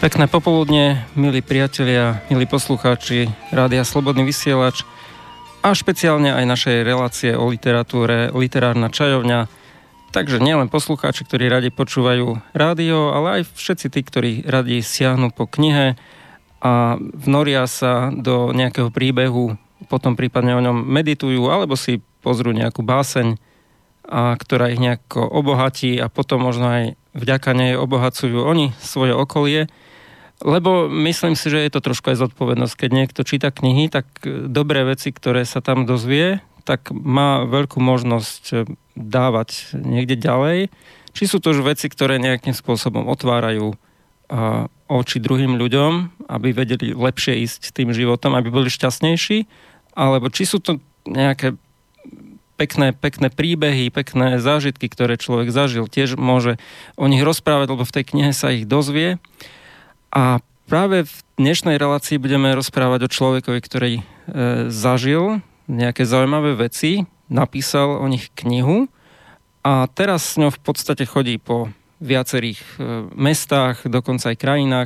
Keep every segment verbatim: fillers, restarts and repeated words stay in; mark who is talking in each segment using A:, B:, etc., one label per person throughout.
A: Pekné popoludne, milí priatelia, milí poslucháči Rádia Slobodný vysielač a špeciálne aj našej relácie o literatúre Literárna čajovňa. Takže nielen poslucháči, ktorí radi počúvajú rádio, ale aj všetci tí, ktorí radi siahnu po knihe a vnoria sa do nejakého príbehu, potom prípadne o ňom meditujú, alebo si pozrú nejakú báseň, a ktorá ich nejako obohatí a potom možno aj vďaka nej obohacujú oni svoje okolie. Lebo myslím si, že je to trošku aj zodpovednosť. Keď niekto číta knihy, tak dobré veci, ktoré sa tam dozvie, tak má veľkú možnosť dávať niekde ďalej. Či sú to už veci, ktoré nejakým spôsobom otvárajú oči druhým ľuďom, aby vedeli lepšie ísť tým životom, aby boli šťastnejší, alebo či sú to nejaké pekné, pekné príbehy, pekné zážitky, ktoré človek zažil, tiež môže o nich rozprávať, lebo v tej knihe sa ich dozvie. A práve v dnešnej relácii budeme rozprávať o človekovi, ktorý e, zažil nejaké zaujímavé veci, napísal o nich knihu a teraz s ňou v podstate chodí po viacerých e, mestách, dokonca aj krajinách,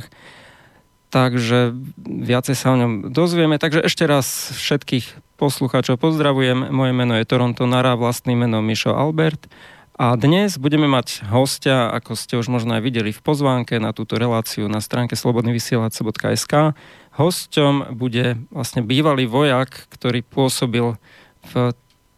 A: takže viacej sa o ňom dozvieme. Takže ešte raz všetkých poslucháčov pozdravujem. Moje meno je Toronto Nara, vlastným menom Mišo Albert. A dnes budeme mať hostia, ako ste už možno aj videli v pozvánke na túto reláciu na stránke slobodný vysielač bodka es ká. Hosťom bude vlastne bývalý vojak, ktorý pôsobil v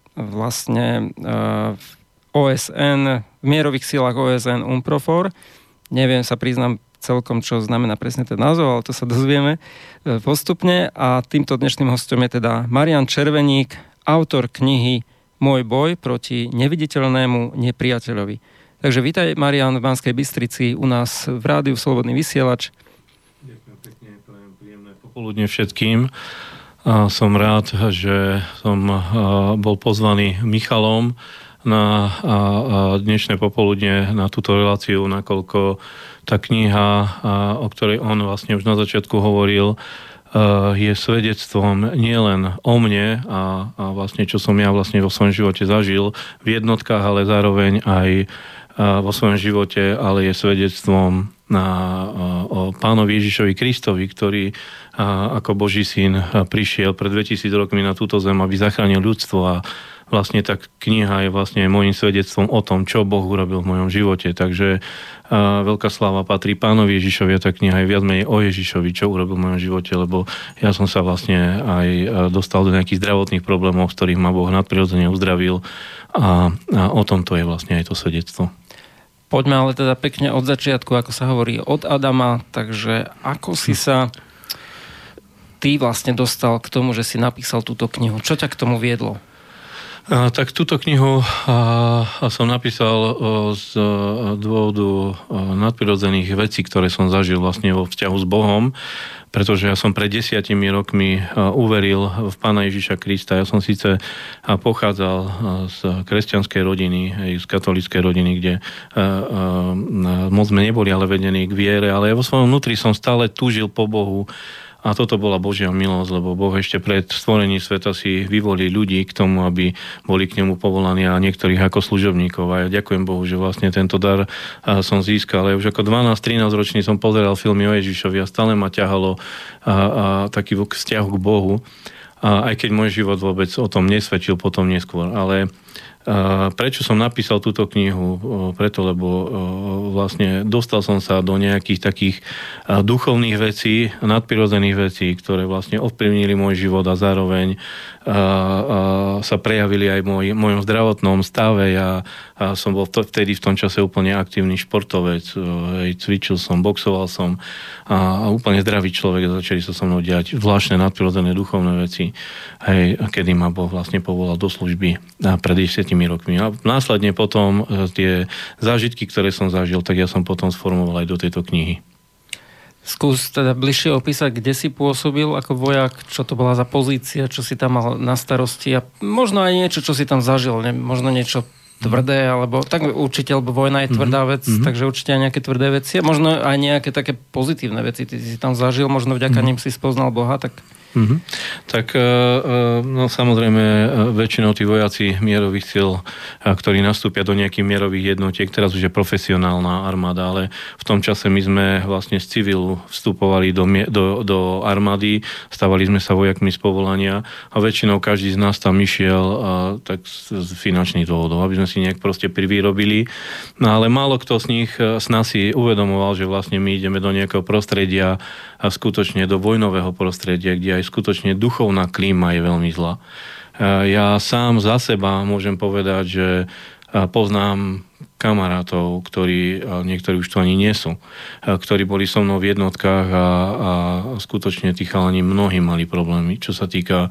A: vlastne v ó es en, v mierových silách ó es en UNPROFOR. Neviem sa priznám celkom, čo znamená presne ten názov, ale to sa dozvieme postupne. A týmto dnešným hosťom je teda Marian Červeník, autor knihy Môj boj proti neviditeľnému nepriateľovi. Takže vítaj, Marian, v Banskej Bystrici u nás v rádiu Slobodný vysielač.
B: Ďakujem pekne, prajem príjemné popoludne všetkým. A som rád, že som bol pozvaný Michalom na dnešné popoludne na túto reláciu, nakoľko tá kniha, o ktorej on vlastne už na začiatku hovoril, je svedectvom nielen o mne a, a vlastne čo som ja vlastne vo svojom živote zažil v jednotkách, ale zároveň aj vo svojom živote, ale je svedectvom na, o Pánovi Ježišovi Kristovi, ktorý ako Boží syn prišiel pred dvetisíc rokmi na túto zem, aby zachránil ľudstvo a vlastne tá kniha je vlastne môjim svedectvom o tom, čo Boh urobil v mojom živote. Takže a veľká sláva patrí Pánovi Ježišovi a tá kniha je viac menej o Ježišovi, čo urobil v mojom živote, lebo ja som sa vlastne aj dostal do nejakých zdravotných problémov, z ktorých ma Boh nadprirodzene uzdravil a, a o tom to je vlastne aj to svedectvo.
A: Poďme ale teda pekne od začiatku, ako sa hovorí, od Adama, takže ako si sa ty vlastne dostal k tomu, že si napísal túto knihu? Čo ťa k tomu viedlo?
B: A, tak túto knihu a, a som napísal a, z a, dôvodu a, nadprirodzených vecí, ktoré som zažil vlastne vo vzťahu s Bohom, pretože ja som pred desiatimi rokmi a, uveril v Pána Ježiša Krista. Ja som síce a, pochádzal a, z kresťanskej rodiny, aj z katolíckej rodiny, kde a, a, moc sme neboli ale vedení k viere, ale ja vo svojom vnútri som stále túžil po Bohu. A toto bola Božia milosť, lebo Boh ešte pred stvorením sveta si vyvolí ľudí k tomu, aby boli k nemu povolaní a niektorých ako služobníkov. A ja ďakujem Bohu, že vlastne tento dar som získal. Ja už ako dvanásť trinásť ročný som pozeral filmy o Ježišovi a stále ma ťahalo a, a, taký vzťah k Bohu. A aj keď môj život vôbec o tom nesvedčil potom neskôr. Ale prečo som napísal túto knihu? Preto, lebo vlastne dostal som sa do nejakých takých duchovných vecí, nadprirodzených vecí, ktoré vlastne ovplyvnili môj život a zároveň sa prejavili aj v mojom zdravotnom stave. Ja som bol vtedy v tom čase úplne aktívny športovec. Cvičil som, boxoval som a úplne zdravý človek a začali sa so mnou diať zvláštne nadprirodzené duchovné veci, hej, kedy ma Boh vlastne povolal do služby pred desiatimi rokmi. A následne potom tie zážitky, ktoré som zažil, tak ja som potom sformoval aj do tejto knihy.
A: Skús teda bližšie opísať, kde si pôsobil ako vojak, čo to bola za pozícia, čo si tam mal na starosti a možno aj niečo, čo si tam zažil, ne? Možno niečo tvrdé, alebo tak určite, lebo vojna je tvrdá vec, mm-hmm. takže určite aj nejaké tvrdé veci a možno aj nejaké také pozitívne veci ty si tam zažil, možno vďaka mm-hmm. nim si spoznal Boha, tak
B: Mm-hmm. Tak no, samozrejme väčšinou tí vojaci mierových síl, ktorí nastúpia do nejakých mierových jednotiek, teraz už je profesionálna armáda, ale v tom čase my sme vlastne z civilu vstupovali do, do, do armády, stávali sme sa vojakmi z povolania a väčšinou každý z nás tam išiel tak z finančných dôvodov, aby sme si nejak proste privýrobili. No ale málo kto z nich z nás si uvedomoval, že vlastne my ideme do nejakého prostredia a skutočne do vojnového prostredia, kde aj skutočne duchovná klíma je veľmi zlá. Ja sám za seba môžem povedať, že poznám kamarátov, ktorí, niektorí už tu ani nie sú, ktorí boli so mnou v jednotkách a, a skutočne tí chalani mnohí mali problémy, čo sa týka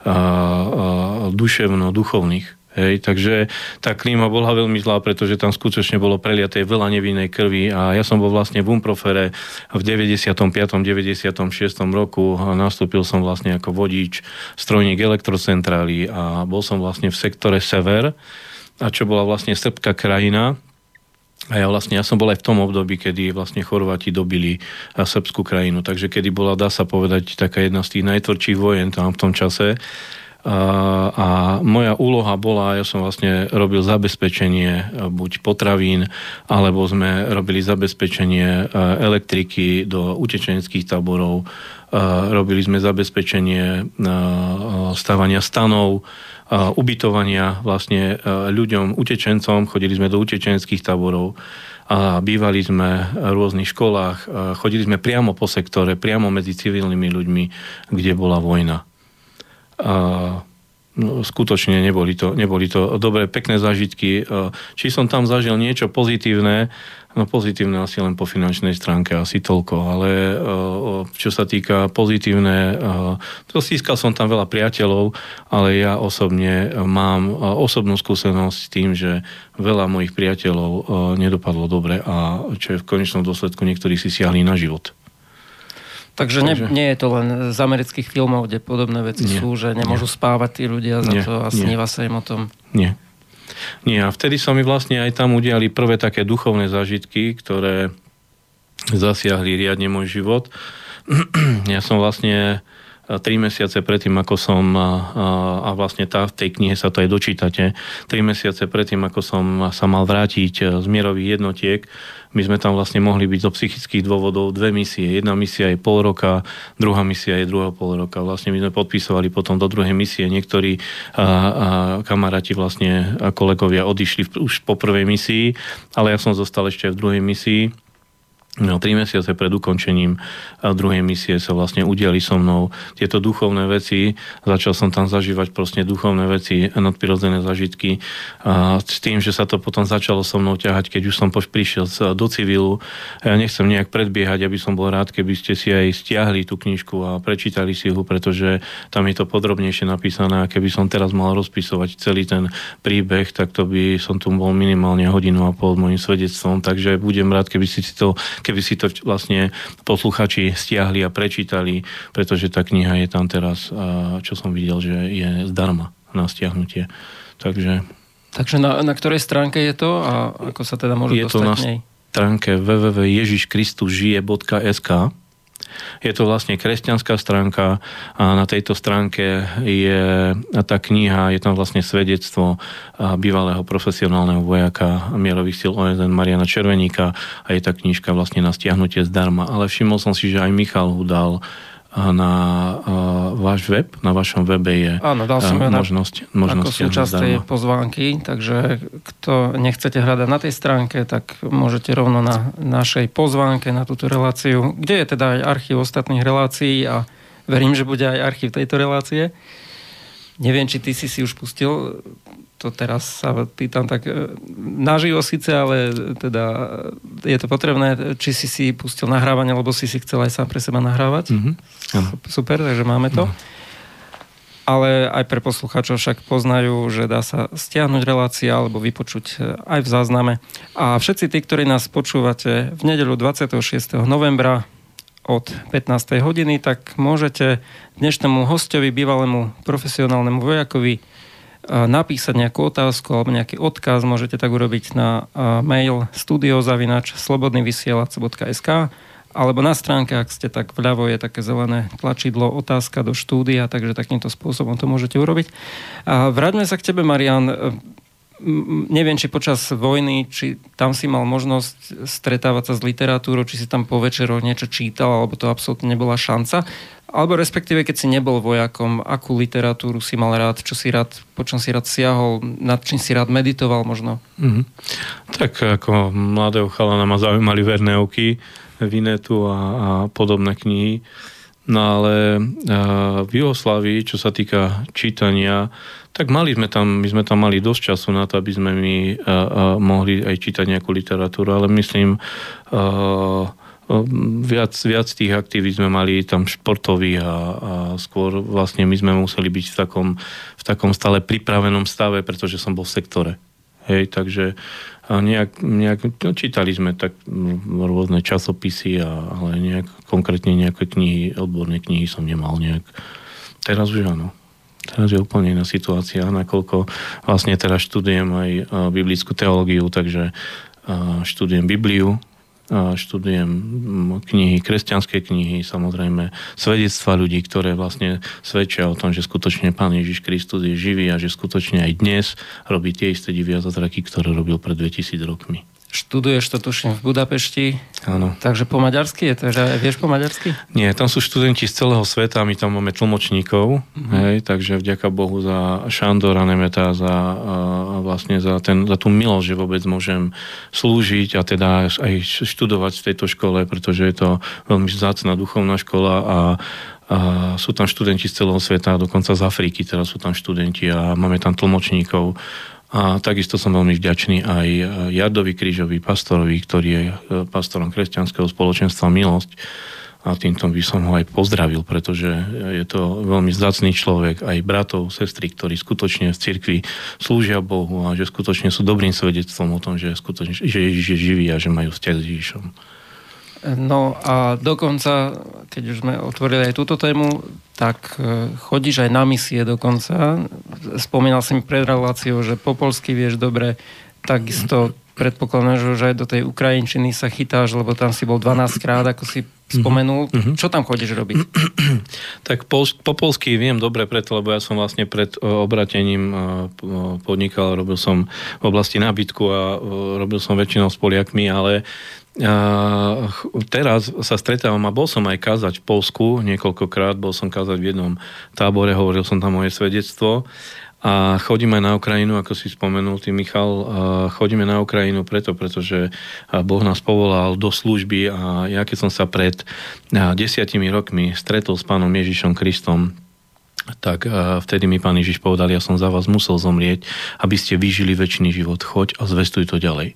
B: duševno-duchovných. Hej, takže tá klíma bola veľmi zlá, pretože tam skutočne bolo preliaté veľa nevinnej krvi a ja som bol vlastne v Umprofere v deväťdesiatom piatom deväťdesiatom šiestom roku a nastúpil som vlastne ako vodič strojník elektrocentrály a bol som vlastne v sektore Sever, a čo bola vlastne srbská krajina. A ja vlastne, ja som bol aj v tom období, kedy vlastne Chorváti dobili srbskú krajinu, takže kedy bola, dá sa povedať, taká jedna z tých najtvrdších vojen tam v tom čase. A, a moja úloha bola, ja som vlastne robil zabezpečenie buď potravín, alebo sme robili zabezpečenie elektriky do utečenských táborov, robili sme zabezpečenie stavania stanov, ubytovania vlastne ľuďom, utečencom, chodili sme do utečenských táborov a bývali sme v rôznych školách, chodili sme priamo po sektore, priamo medzi civilnými ľuďmi, kde bola vojna. A no, skutočne neboli to, neboli to dobré, pekné zážitky. Či som tam zažil niečo pozitívne, no pozitívne asi len po finančnej stránke, asi toľko, ale čo sa týka pozitívne, to získal som tam veľa priateľov, ale ja osobne mám osobnú skúsenosť s tým, že veľa mojich priateľov nedopadlo dobre a čo je v konečnom dôsledku niektorí si siahli na život.
A: Takže nie, nie je to len z amerických filmov, kde podobné veci nie, sú, že nemôžu nie. spávať tí ľudia za nie, to a sníva sa im o tom.
B: Nie. Nie. A vtedy sa mi vlastne aj tam udiali prvé také duchovné zážitky, ktoré zasiahli riadne môj život. Ja som vlastne tri mesiace predtým, ako som, a vlastne tá, v tej knihe sa to aj dočítate, tri mesiace predtým, ako som sa mal vrátiť z mierových jednotiek, my sme tam vlastne mohli byť zo psychických dôvodov dve misie. Jedna misia je pol roka, druhá misia je druhého pol roka. Vlastne my sme podpísovali potom do druhej misie. Niektorí a, a kamaráti vlastne a kolegovia odišli v, už po prvej misii, ale ja som zostal ešte v druhej misii. No, tri mesiace pred ukončením druhej misie sa vlastne udiali so mnou tieto duchovné veci. Začal som tam zažívať proste duchovné veci, nadprirodzené zážitky. A s tým, že sa to potom začalo so mnou ťahať, keď už som prišiel do civilu. Ja nechcem nejak predbiehať, aby som bol rád, keby ste si aj stiahli tú knižku a prečítali si ho, pretože tam je to podrobnejšie napísané. A keby som teraz mal rozpisovať celý ten príbeh, tak to by som tu bol minimálne hodinu a pol môjim svedectvom. Takže budem rád, keby si to keby si to vlastne posluchači stiahli a prečítali, pretože tá kniha je tam teraz, čo som videl, že je zdarma na stiahnutie. Takže...
A: Takže na, na ktorej stránke je to a ako sa teda môžu
B: je
A: dostať
B: k nej?
A: Je to na
B: stránke w w w bodka ježiš kristus žije bodka es ká. Je to vlastne kresťanská stránka a na tejto stránke je tá kniha, je tam vlastne svedectvo bývalého profesionálneho vojaka mierových síl ó es en Mariana Červeníka a je tá knižka vlastne na stiahnutie zdarma. Ale všimol som si, že aj Michal ho dal na váš web, na vašom webe je
A: Áno, dal som
B: možnosť, možnosť
A: ako súčasť tej pozvánky, takže kto nechcete hľadať na tej stránke, tak môžete rovno na našej pozvánke na túto reláciu, kde je teda aj archív ostatných relácií a verím, že bude aj archív tejto relácie. Neviem, či ty si si už pustil, to teraz sa pýtam tak naživo síce, ale teda je to potrebné, či si si pustil nahrávanie, lebo si si chcel aj sám pre seba nahrávať. Mm-hmm. Super, takže máme to. Mm. Ale aj pre poslucháčov však poznajú, že dá sa stiahnuť relácia alebo vypočuť aj v zázname. A všetci tí, ktorí nás počúvate v nedeľu dvadsiateho šiesteho novembra od pätnástej hodiny, tak môžete dnešnému hostovi, bývalému profesionálnemu vojakovi napísať nejakú otázku alebo nejaký odkaz. Môžete tak urobiť na mail studio zavináč slobodnyvysielac bodka es ká alebo na stránke, ak ste tak vľavo, je také zelené tlačidlo otázka do štúdia, takže takýmto spôsobom to môžete urobiť. A vráťme sa k tebe, Marián. Neviem, či počas vojny, či tam si mal možnosť stretávať sa s literatúrou, či si tam po večeroch niečo čítal, alebo to absolútne nebola šanca. Alebo respektíve, keď si nebol vojakom, akú literatúru si mal rád, čo si rád, po čom si rád siahol, nad čím si rád meditoval možno?
B: Mm-hmm. Tak ako mladého chalana ma zaujímali Verneovky, Vinetu a, a podobné knihy. No ale v Juhoslávii, čo sa týka čítania, tak mali sme tam, my sme tam mali dosť času na to, aby sme my a, a, mohli aj čítať nejakú literatúru, ale myslím, a, Viac, viac tých aktivít sme mali tam športový a, a skôr vlastne my sme museli byť v takom, v takom stále pripravenom stave, pretože som bol v sektore. Hej, takže nejak, nejak no, čítali sme tak rôzne časopisy, a, ale nejak konkrétne nejaké knihy, odborné knihy som nemal nejak. Teraz už áno. Teraz je úplne iná situácia, nakoľko vlastne teraz študujem aj biblickú teológiu, takže študujem Bibliu, študujem knihy, kresťanské knihy, samozrejme svedectva ľudí, ktoré vlastne svedčia o tom, že skutočne Pán Ježiš Kristus je živý a že skutočne aj dnes robí tie isté divy a zázraky, ktoré robil pred dvetisíc rokmi.
A: Študuješ to, tuším, v Budapešti.
B: Áno.
A: Takže po maďarsky je to, že vieš po maďarsky?
B: Nie, tam sú študenti z celého sveta, my tam máme tlmočníkov, mm-hmm. hej, takže vďaka Bohu za Šandora Nemeta, za, a vlastne za, ten, za tú milosť, že vôbec môžem slúžiť a teda aj študovať v tejto škole, pretože je to veľmi vzácna duchovná škola a A sú tam študenti z celého sveta, dokonca z Afriky, teraz sú tam študenti a máme tam tlmočníkov. A takisto som veľmi vďačný aj Jardovi Krížovi, pastorovi, ktorý je pastorom kresťanského spoločenstva Milosť. A týmto by som ho aj pozdravil, pretože je to veľmi vzácny človek, aj bratov, sestry, ktorí skutočne v cirkvi slúžia Bohu a že skutočne sú dobrým svedectvom o tom, že, skutočne, že Ježiš je živý a že majú vzťah s Ježišom.
A: No a dokonca, keď už sme otvorili aj túto tému, tak chodíš aj na misie dokonca. Spomínal si mi pred reláciou, že po poľsky vieš dobre, takisto predpokladám, že aj do tej ukrajinčiny sa chytáš, lebo tam si bol dvanásťkrát, ako si spomenul. Mm-hmm. Čo tam chodíš robiť?
B: Tak po, po poľsky viem dobre preto, lebo ja som vlastne pred obratením podnikal, robil som v oblasti nábytku a robil som väčšinou s Poliakmi, ale Uh, teraz sa stretávam a bol som aj kázať v Poľsku niekoľkokrát, bol som kázať v jednom tábore, hovoril som tam moje svedectvo a chodím aj na Ukrajinu, ako si spomenul ty, Michal, uh, chodíme na Ukrajinu preto, pretože Boh nás povolal do služby a ja keď som sa pred uh, desiatimi rokmi stretol s Pánom Ježišom Kristom, tak uh, vtedy mi Pán Ježiš povedal, ja som za vás musel zomrieť, aby ste vyžili večný život, choď a zvestuj to ďalej.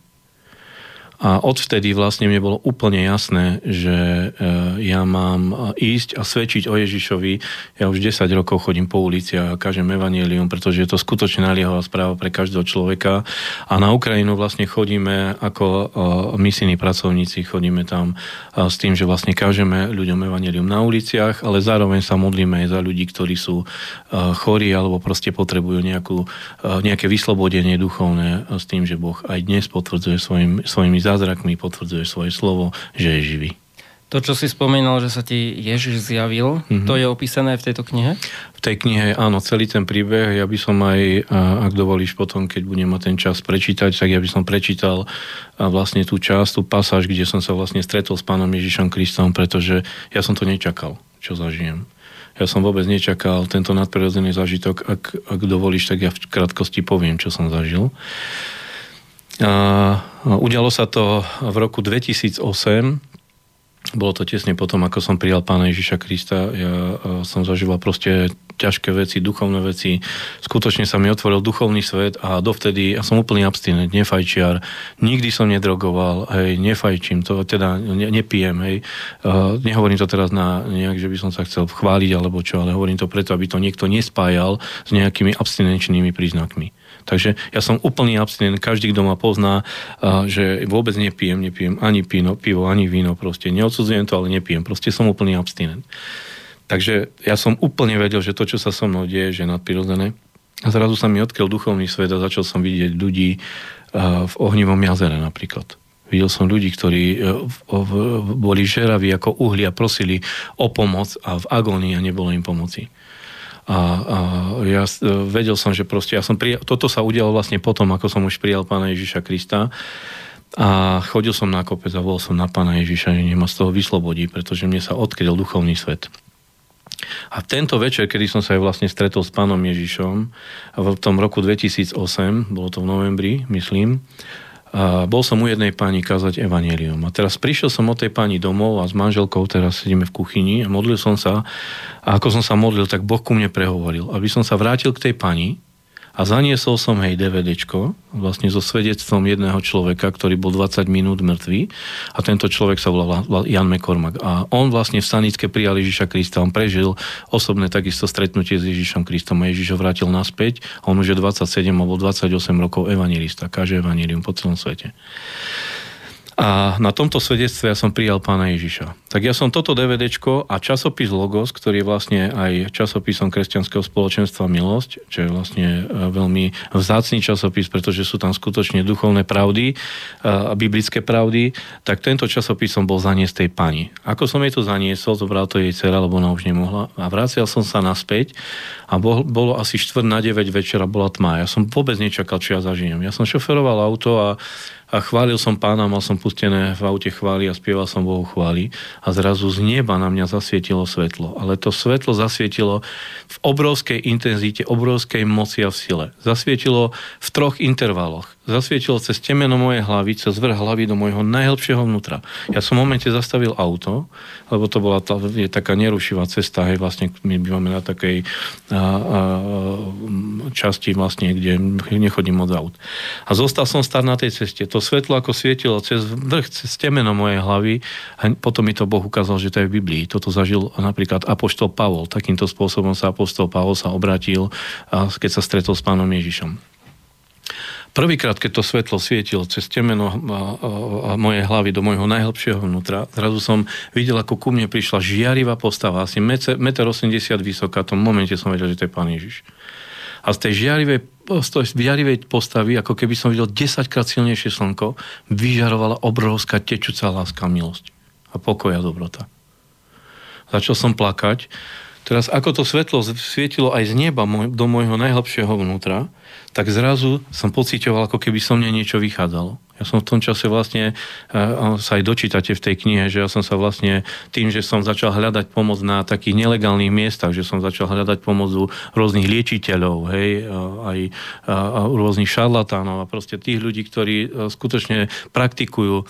B: A odvtedy vlastne mne bolo úplne jasné, že ja mám ísť a svedčiť o Ježišovi. Ja už desať rokov chodím po ulici a kážem evanjelium, pretože je to skutočne naliehavá správa pre každého človeka. A na Ukrajinu vlastne chodíme ako misijní pracovníci, chodíme tam s tým, že vlastne kážeme ľuďom evanjelium na uliciach, ale zároveň sa modlíme aj za ľudí, ktorí sú chorí alebo proste potrebujú nejakú, nejaké vyslobodenie duchovné s tým, že Boh aj dnes potvrdzuje svojim, svojimi zázrakmi, potvrdzuje svoje slovo, že je živý.
A: To, čo si spomínal, že sa ti Ježiš zjavil, mm-hmm. to je opísané v tejto knihe?
B: V tej knihe, áno, celý ten príbeh. Ja by som aj, ak dovolíš potom, keď budem mať ten čas prečítať, tak ja by som prečítal vlastne tú časť, tú pasáž, kde som sa vlastne stretol s Pánom Ježišom Kristom, pretože ja som to nečakal, čo zažijem. Ja som vôbec nečakal tento nadprirodzený zážitok. Ak, ak dovolíš, tak ja v krátkosti poviem, čo som zažil. A udialo sa to v roku dvetisícosem. Bolo to tesne potom, ako som prijal Pána Ježiša Krista. Ja som zažíval proste ťažké veci, duchovné veci. Skutočne sa mi otvoril duchovný svet a dovtedy ja som úplný abstinent, nefajčiar. Nikdy som nedrogoval, hej, nefajčím to, teda ne, nepijem, hej. Uh, nehovorím to teraz na nejak, že by som sa chcel chváliť alebo čo, ale hovorím to preto, aby to niekto nespájal s nejakými abstinenčnými príznakmi. Takže ja som úplný abstinent, každý, kto ma pozná, že vôbec nepijem, nepijem ani pino, pivo, ani víno, proste neodsudzujem to, ale nepijem, proste som úplný abstinent. Takže ja som úplne vedel, že to, čo sa so mnou deje, že je nadprirodzené. A zrazu sa mi odkryl duchovný svet a začal som vidieť ľudí v ohnivom jazere napríklad. Videl som ľudí, ktorí boli žeraví ako uhlia, prosili o pomoc a v agónii a nebolo im pomoci. A, a ja vedel som, že proste ja som prijal, toto sa udialo vlastne potom, ako som už prijal Pána Ježiša Krista a chodil som na kopec a volal som na Pána Ježiša, že nech ma z toho vyslobodí, pretože mne sa odkryl duchovný svet. A tento večer, kedy som sa aj vlastne stretol s Pánom Ježišom v tom roku dvetisícosem, bolo to v novembri, myslím, a bol som u jednej pani kázať evanjelium. A teraz prišiel som od tej pani domov a s manželkou teraz sedíme v kuchyni a modlil som sa. A ako som sa modlil, tak Boh ku mne prehovoril. Aby som sa vrátil k tej pani a zaniesol som jej DVDčko vlastne so svedectvom jedného človeka, ktorý bol dvadsať minút mŕtvý. A tento človek sa volal Jan McCormack. A on vlastne v Stanické prijal Ježiša Krista. On prežil osobné takisto stretnutie s Ježišom Kristom a Ježiš ho vrátil naspäť. A on už je dvadsaťsedem alebo dvadsaťosem rokov evanjelista. Káže evanjelium po celom svete. A na tomto svedectve ja som prijal Pána Ježiša. Tak ja som toto DVDčko a časopis Logos, ktorý je vlastne aj časopisom Kresťanského spoločenstva Milosť, čo je vlastne veľmi vzácny časopis, pretože sú tam skutočne duchovné pravdy a biblické pravdy, tak tento časopis som bol zaniesť tej pani. Ako som jej to zaniesol, zobral to jej dcera, lebo ona už nemohla a vracial som sa naspäť a bol, bolo asi štvrť na deväť večera, bola tma. Ja som vôbec nečakal, či ja zažijem. Ja som šoferoval auto a A chválil som Pána, mal som pustené v aute chvály a spieval som Bohu chvály a zrazu z neba na mňa zasvietilo svetlo. Ale to svetlo zasvietilo v obrovskej intenzite, obrovskej moci a v sile. Zasvietilo v troch intervaloch. Zasvietilo cez temeno mojej hlavy, cez vrch hlavy do môjho najhlbšieho vnútra. Ja som v momente zastavil auto, lebo to bola tá, je taká nerušivá cesta, hej, vlastne my bývame na takej a, a, časti vlastne, kde nechodím od aut. A zostal som stáť na tej ceste. To svetlo ako svietilo cez vrch, cez temeno mojej hlavy a potom mi to Boh ukázal, že to je v Biblii. Toto zažil napríklad apoštol Pavol. Takýmto spôsobom sa apoštol Pavol sa obrátil, keď sa stretol s Pánom Ježišom. Prvýkrát, keď to svetlo svietilo cez temeno mojej hlavy do môjho najhlbšieho vnútra, zrazu som videl, ako ku mne prišla žiarivá postava, asi jeden osemdesiat metra vysoká. V tom momente som vedel, že to je Pán Ježiš. A z tej žiarivej, z tej žiarivej postavy, ako keby som videl desaťkrát silnejšie slnko, vyžarovala obrovská tečúca láska, milosť a pokoj a dobrota. Začal som plakať. Teraz, ako to svetlo svietilo aj z neba do môjho najhlbšieho vnútra, tak zrazu som pociťoval, ako keby so mne niečo vychádzalo. Ja som v tom čase vlastne, sa aj dočítate v tej knihe, že ja som sa vlastne tým, že som začal hľadať pomoc na takých nelegálnych miestach, že som začal hľadať pomoc u rôznych liečiteľov, hej, aj rôznych šarlatánov a proste tých ľudí, ktorí skutočne praktikujú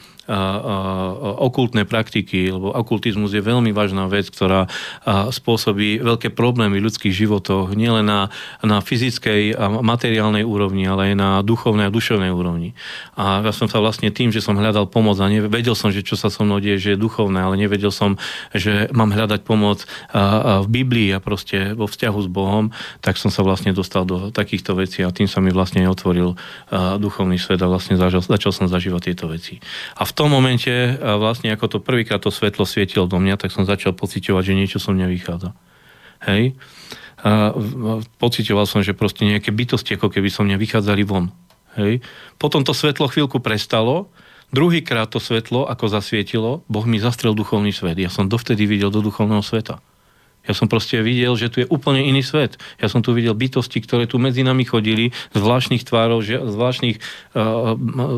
B: okultné praktiky, lebo okultizmus je veľmi vážna vec, ktorá spôsobí veľké problémy v ľudských životoch, nielen na, na fyzickej a materiálnej úrovni, ale aj na duchovnej a duševnej úrovni. A ja som sa vlastne tým, že som hľadal pomoc a nevedel som, že čo sa so mnou deje, že je duchovné, ale nevedel som, že mám hľadať pomoc v Biblii a proste vo vzťahu s Bohom, tak som sa vlastne dostal do takýchto vecí a tým sa mi vlastne otvoril duchovný svet a vlastne začal, začal som zažívať tieto veci. A v tom momente vlastne ako to prvýkrát to svetlo svietilo do mňa, tak som začal pociťovať, že niečo so mňa vychádza. Hej? A pociťoval som, že proste nejaké bytosti ako keby so mňa vychádzali von. Hej? Potom to svetlo chvíľku prestalo, druhýkrát to svetlo ako zasvietilo, Boh mi zastrel duchovný svet. Ja som dovtedy videl do duchovného sveta. Ja som proste videl, že tu je úplne iný svet. Ja som tu videl bytosti, ktoré tu medzi nami chodili, zvláštnych tvárov, zvláštnych uh,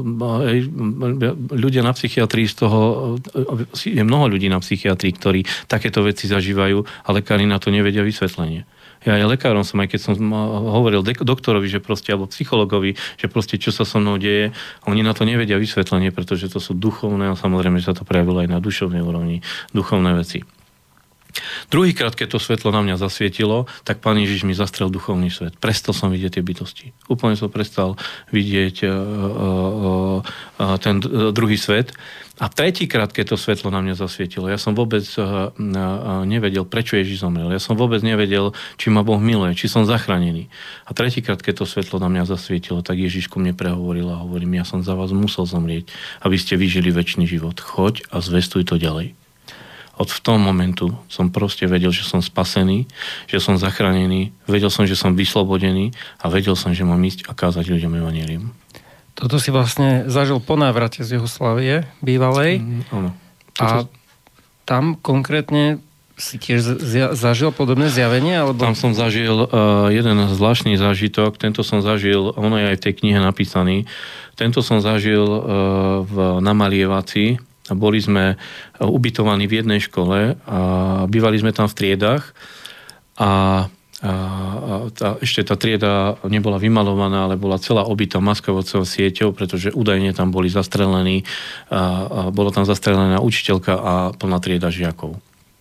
B: ľudia na psychiatrii, z toho je mnoho ľudí na psychiatrii, ktorí takéto veci zažívajú a lekári na to nevedia vysvetlenie. Ja aj lekárom som, aj keď som hovoril doktorovi, že proste, alebo psychologovi, že proste čo sa so mnou deje, oni na to nevedia vysvetlenie, pretože to sú duchovné a samozrejme, že sa to prejavilo aj na duševnej úrovni, duchovné veci. Druhýkrát, keď to svetlo na mňa zasvietilo, tak Pán Ježiš mi zastrel duchovný svet. Prestal som vidieť tie bytosti. Úplne som prestal vidieť uh, uh, uh, ten druhý svet. A tretíkrát, keď to svetlo na mňa zasvietilo, ja som vôbec uh, uh, nevedel, prečo Ježiš zomrel. Ja som vôbec nevedel, či ma Boh miluje, či som zachránený. A tretíkrát, keď to svetlo na mňa zasvietilo, tak Ježiš ku mne prehovoril a hovorím, ja som za vás musel zomrieť, aby ste vyžili večný život. Choď a zvestuj to ďalej. Od v tom momentu som proste vedel, že som spasený, že som zachránený, vedel som, že som vyslobodený a vedel som, že mám ísť a kázať ľuďom evanjelium.
A: Toto si vlastne zažil po návrate z Juhoslávie bývalej.
B: Mm, áno.
A: A tam konkrétne si tiež zažil podobné zjavenie? Alebo...
B: Tam som zažil uh, jeden zvláštny zážitok. Tento som zažil, ono je aj v tej knihe napísaný. Tento som zažil uh, v Namalievaci. Boli sme ubytovaní v jednej škole a bývali sme tam v triedách a, a, a tá, ešte tá trieda nebola vymalovaná, ale bola celá obitá maskovacou sieťou, pretože údajne tam boli zastrelení a, a bola tam zastrelená učiteľka a plná trieda žiakov.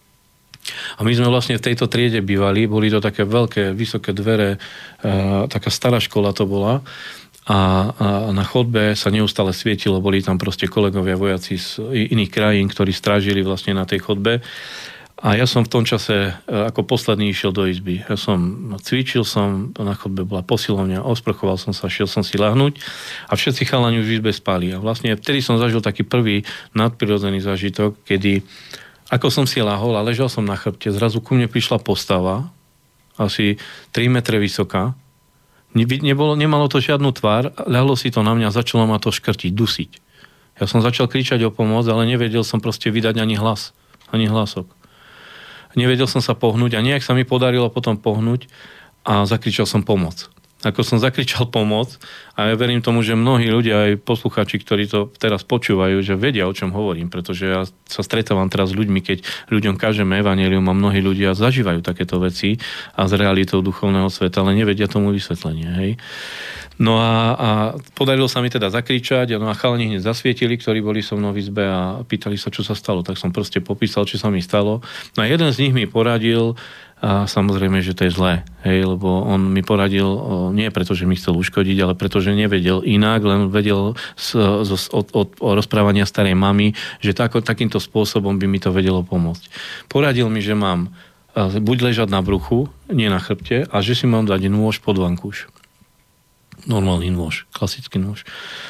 B: A my sme vlastne v tejto triede bývali, boli to také veľké, vysoké dvere, e, taká stará škola to bola a, a na chodbe sa neustále svietilo, boli tam proste kolegovia vojaci z iných krajín, ktorí strážili vlastne na tej chodbe. A ja som v tom čase e, ako posledný išiel do izby. Ja som cvičil som, na chodbe bola posilovňa, osprchoval som sa, šiel som si ľahnúť a všetci chalani už v izbe spali. A vlastne vtedy som zažil taký prvý nadprirodzený zážitok, kedy ako som si lahol a ležal som na chrbte, zrazu ku mne prišla postava, asi tri metre vysoká. Nebolo, nemalo to žiadnu tvár, ľahlo si to na mňa a začalo ma to škrtiť, dusiť. Ja som začal kričať o pomoc, ale nevedel som proste vydať ani hlas, ani hlasok. Nevedel som sa pohnúť a nejak sa mi podarilo potom pohnúť a zakričal som pomoc. Ako som zakričal pomoc a ja verím tomu, že mnohí ľudia, aj poslucháči, ktorí to teraz počúvajú, že vedia, o čom hovorím, pretože ja sa stretávam teraz s ľuďmi, keď ľuďom kážeme evanjelium a mnohí ľudia zažívajú takéto veci a s realitou duchovného sveta, ale nevedia tomu vysvetlenie. Hej? No a, a podarilo sa mi teda zakričať, no a chalani hneď zasvietili, ktorí boli so mnou v izbe a pýtali sa, čo sa stalo. Tak som proste popísal, čo sa mi stalo. No a jeden z nich mi poradil, a samozrejme, že to je zlé, hej, lebo on mi poradil o, nie preto, že mi chcel uškodiť, ale preto, že nevedel inak, len vedel z, z, od, od, od rozprávania starej mamy, že tako, takýmto spôsobom by mi to vedelo pomôcť. Poradil mi, že mám buď ležať na bruchu, nie na chrbte, a že si mám dať nôž pod vankúš. Normálny nôž, klasický nôž.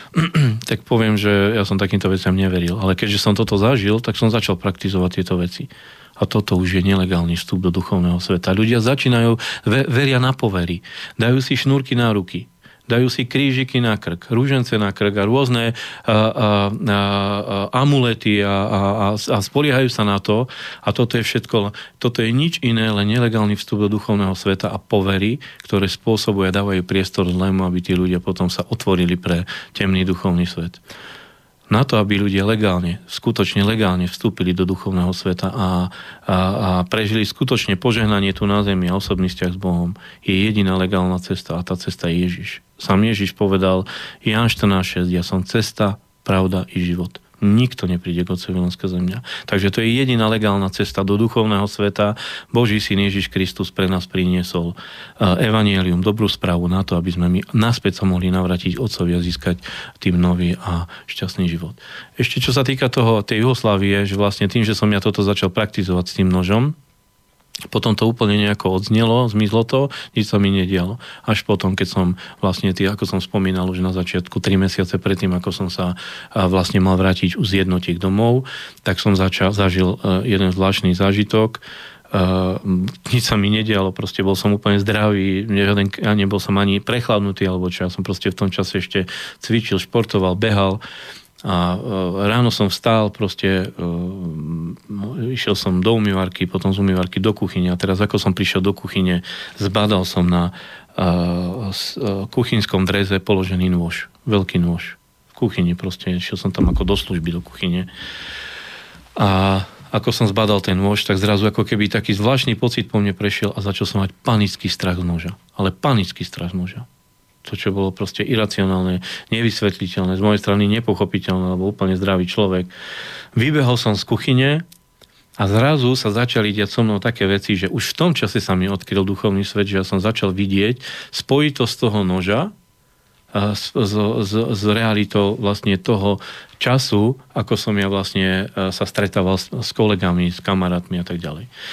B: Tak poviem, že ja som takýmto veciam neveril, ale keďže som toto zažil, tak som začal praktizovať tieto veci. A toto už je nelegálny vstup do duchovného sveta. Ľudia začínajú, veria na povery. Dajú si šnúrky na ruky. Dajú si krížiky na krk, rúžence na krk a rôzne a, a, a, a, amulety a, a, a spoliehajú sa na to. A toto je všetko, toto je nič iné, len nelegálny vstup do duchovného sveta a povery, ktoré spôsobujú a dávajú priestor zlému, aby tí ľudia potom sa otvorili pre temný duchovný svet. Na to, aby ľudia legálne, skutočne legálne vstúpili do duchovného sveta a, a, a prežili skutočne požehnanie tu na zemi a osobný vzťah s Bohom, je jediná legálna cesta a tá cesta je Ježiš. Sám Ježiš povedal, Ján štrnásť šesť, ja som cesta, pravda i život. Nikto nepríde k Otcovi len skrze mňa. Takže to je jediná legálna cesta do duchovného sveta. Boží syn Ježiš Kristus pre nás priniesol evanjelium, dobrú správu na to, aby sme my naspäť sa mohli navrátiť Otcovi a získať tým nový a šťastný život. Ešte čo sa týka toho, tej Juhoslávie, že vlastne tým, že som ja toto začal praktizovať s tým nožom, potom to úplne nejako odznelo, zmizlo to, nič sa mi nedialo. Až potom, keď som vlastne, tý, ako som spomínal už na začiatku, tri mesiace predtým, ako som sa vlastne mal vrátiť z jednotiek domov, tak som začal, zažil jeden zvláštny zážitok. Uh, nič sa mi nedialo, proste bol som úplne zdravý, ja nebol som ani prechladnutý, alebo čo, ja som proste v tom čase ešte cvičil, športoval, behal. A ráno som vstál, proste išiel som do umývarky, potom z umývarky do kuchyne a teraz ako som prišiel do kuchyne, zbadal som na kuchynskom dreze položený nôž, veľký nôž v kuchyni, proste išiel som tam ako do služby do kuchyne a ako som zbadal ten nôž, tak zrazu ako keby taký zvláštny pocit po mne prešiel a začal som mať panický strach z noža, ale panický strach z noža. To, čo bolo proste iracionálne, nevysvetliteľné, z mojej strany nepochopiteľné, lebo úplne zdravý človek. Vybehol som z kuchyne a zrazu sa začali diať so mnou také veci, že už v tom čase sa mi odkryl duchovný svet, že ja som začal vidieť spojitosť toho noža s, s, s, s realitou vlastne toho času, ako som ja vlastne sa stretával s, s kolegami, s kamarátmi a tak ďalej.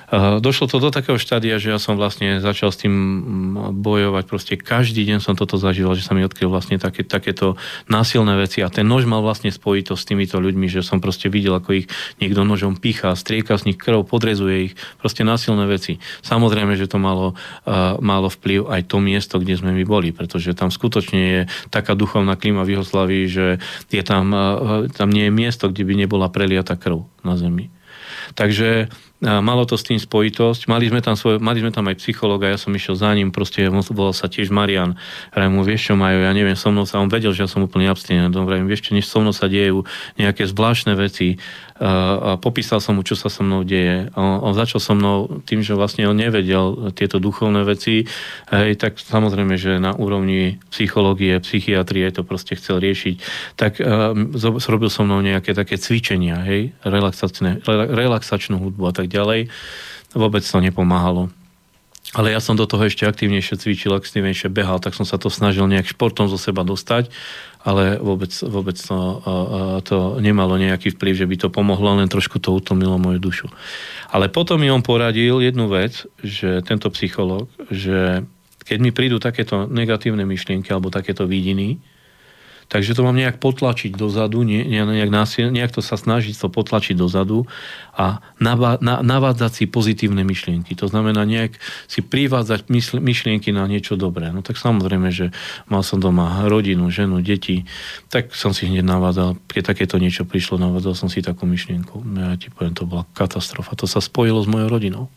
B: Došlo to do takého štádia, že ja som vlastne začal s tým bojovať. Proste každý deň som toto zažíval, že sa mi odkryl vlastne také, takéto násilné veci. A ten nož mal vlastne spojitosť s týmito ľuďmi, že som proste videl, ako ich niekto nožom pícha, strieka z nich krv, podrezuje ich. Proste násilné veci. Samozrejme, že to malo, uh, malo vplyv aj to miesto, kde sme my boli, pretože tam skutočne je taká duchovná klíma v Juhoslavii, že je tam, uh, tam nie je miesto, kde by nebola preliata krv na zemi. Takže malo to s tým spojitosť. Mali sme tam, svoj, mali sme tam aj psychologa, ja som išiel za ním, proste volal sa tiež Marian. Ja mu, vieš čo, Majo, ja neviem, so mnou sa, on vedel, že ja som úplne abstinent. Dobre, vieš čo, než so mnou sa dejú nejaké zvláštne veci. A popísal som mu, čo sa so mnou deje. A on, on začal so mnou tým, že vlastne on nevedel tieto duchovné veci, hej, tak samozrejme, že na úrovni psychológie, psychiatrie to proste chcel riešiť. Tak uh, zrobil so mnou nejaké také cvičenia, hej, relaxačné, relaxačnú hudbu a tak ďalej. Vôbec to nepomáhalo. Ale ja som do toho ešte aktívnejšie cvičil, aktívnejšie behal, tak som sa to snažil nejak športom zo seba dostať, ale vôbec, vôbec to, to nemalo nejaký vplyv, že by to pomohlo, len trošku to utlmilo moju dušu. Ale potom mi on poradil jednu vec, že tento psychológ, že keď mi prídu takéto negatívne myšlienky alebo takéto vidiny, takže to mám nejak potlačiť dozadu, nie, nejak, násil, nejak to sa snažiť to potlačiť dozadu a navá, na, navádzať si pozitívne myšlienky. To znamená nejak si privádzať mysl, myšlienky na niečo dobré. No tak samozrejme, že mal som doma rodinu, ženu, deti, tak som si hneď navádzal, keď takéto niečo prišlo, navádzal som si takú myšlienku. Ja ti poviem, to bola katastrofa. To sa spojilo s mojou rodinou.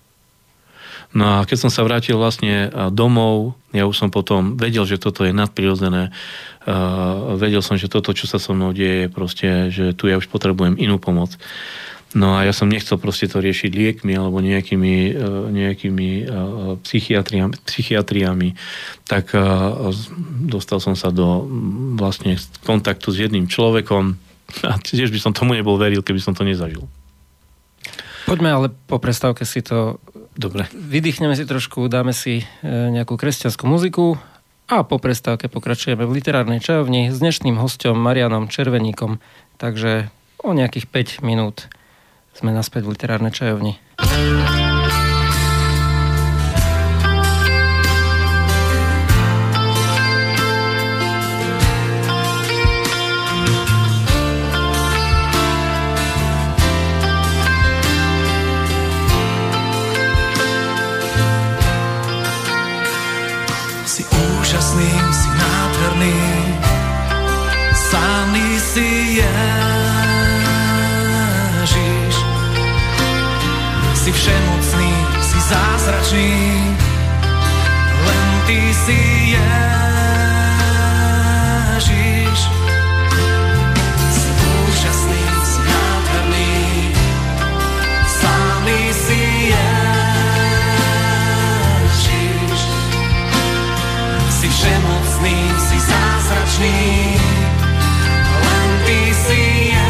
B: No a keď som sa vrátil vlastne domov, ja už som potom vedel, že toto je nadprirodzené, uh, vedel som, že toto, čo sa so mnou deje, proste, že tu ja už potrebujem inú pomoc. No a ja som nechcel proste to riešiť liekmi alebo nejakými, uh, nejakými uh, psychiatriami, psychiatriami, tak uh, dostal som sa do vlastne kontaktu s jedným človekom a tiež by som tomu nebol veril, keby som to nezažil.
A: Poďme ale po prestávke si to
B: dobre
A: vydýchneme si trošku, dáme si nejakú kresťanskú muziku a po prestávke pokračujeme v literárnej čajovni s dnešným hosťom Marianom Červeníkom. Takže o nejakých päť minút sme naspäť v literárnej čajovni.
C: Si nádherný, sám si Ježiš. Si všemocný, si zázračný, len ty si Ježiš. Si úžasný, si nádherný, sám si Ježiš. Si všemocný, si zázračný, len ty si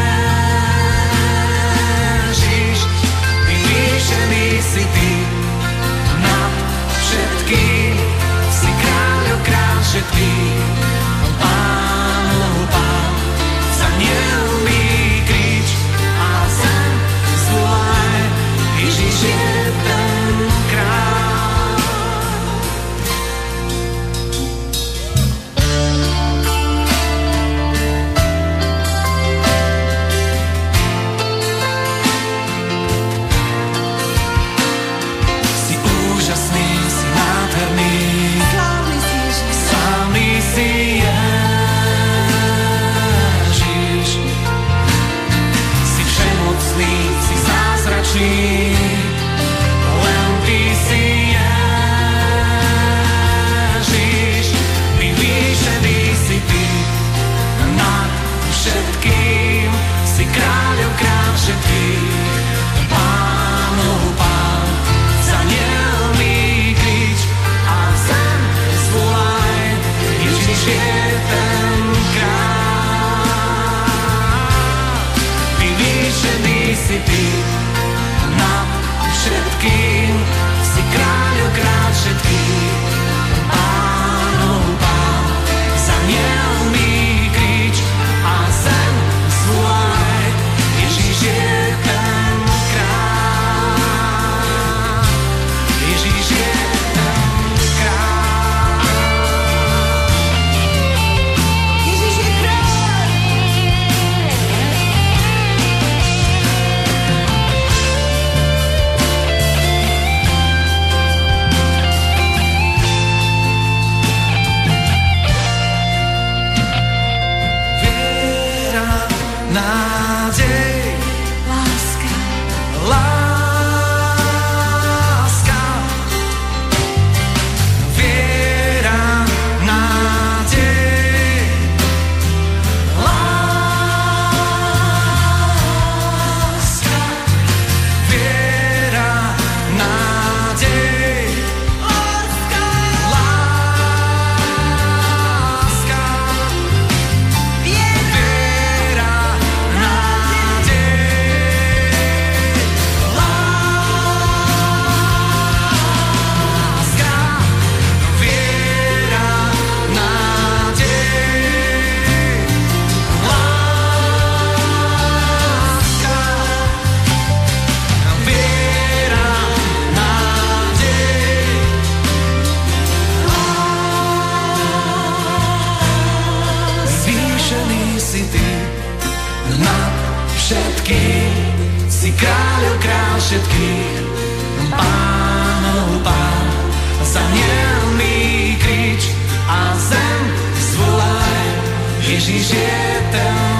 C: Ježiš. Vyvýšený si ty nad všetkým, si kráľ, kráľ všetkým. Pán, Pán, zanielný kríč a zem zvolaj, Ježiš je ten kráľ. Len ty si Ježiš. Vyvýšený si ty nad všetkým, si kráľov kráľ všetkých. Pánov Pán, zanielný kríč a zem zvolaj, Ježiš je ten kráľ. Vyvýšený si ty nad všetkým, si kráľov kráľ všetkých. Pánov Pán, zanielný kríč a zem zvolaj, Ježiš je všetkých, si kráľu král všetkých, Pánov Pán, zanielný krič a zem zvolaj, Ježiš je ten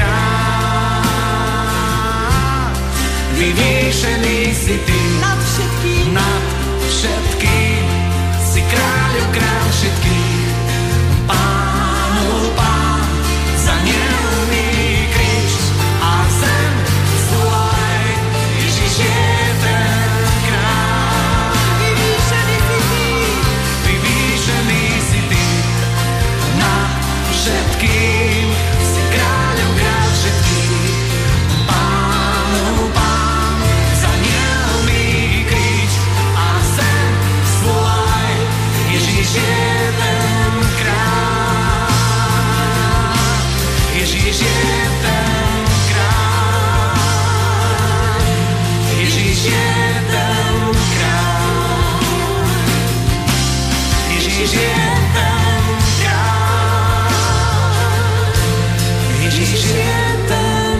C: kráľ. Vyvýšený si ty nad všetkým, nad všetkým, si kráľu král všetkých, Pánov Pán, zanielný krič a zem zvolaj, Ježiš je ten kráľ. Vyvýšený si ty, vyvýšený si ty nad všetkým, si kráľu král všetkých, Pánov Pán, zanielný krič a zem zvolaj, Ježiš je ten kráľ. Ježiš je ten kráľ. Ježiš je ten kráľ. Ježiš je ten kráľ. Ježiš je ten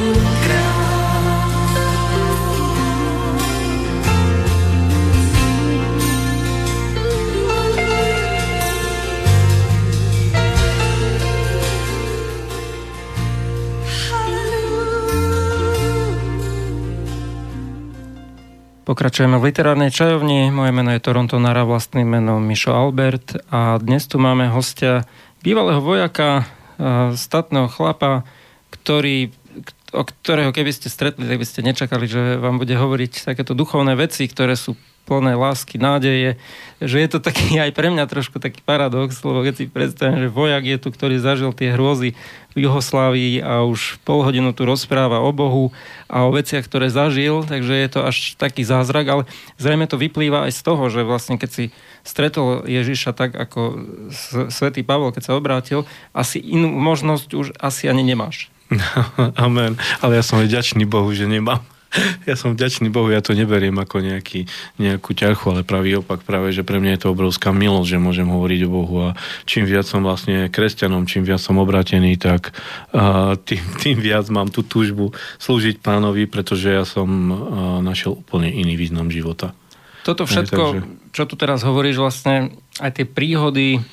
A: Pokračujeme v literárnej čajovni. Moje meno je Toronto Nara, vlastným menom Mišo Albert a dnes tu máme hostia, bývalého vojaka, statného chlapa, ktorý, o ktorého keby ste stretli, tak by ste nečakali, že vám bude hovoriť takéto duchovné veci, ktoré sú plné lásky, nádeje, že je to taký aj pre mňa trošku taký paradox, lebo keď si predstavím, že vojak je tu, ktorý zažil tie hrôzy v Juhoslávii a už pol hodinu tu rozpráva o Bohu a o veciach, ktoré zažil, takže je to až taký zázrak, ale zrejme to vyplýva aj z toho, že vlastne keď si stretol Ježiša tak, ako svätý Pavol, keď sa obrátil, asi inú možnosť už asi ani nemáš.
B: Amen. Ale ja som vďačný Bohu, že nemám. Ja som vďačný Bohu, ja to neberiem ako nejaký, nejakú ťarchu, ale pravý opak, práve, že pre mňa je to obrovská milosť, že môžem hovoriť o Bohu a čím viac som vlastne kresťanom, čím viac som obrátený, tak uh, tým, tým viac mám tú túžbu slúžiť Pánovi, pretože ja som uh, našiel úplne iný význam života.
A: Toto všetko, aj, takže... čo tu teraz hovoríš, vlastne aj tie príhody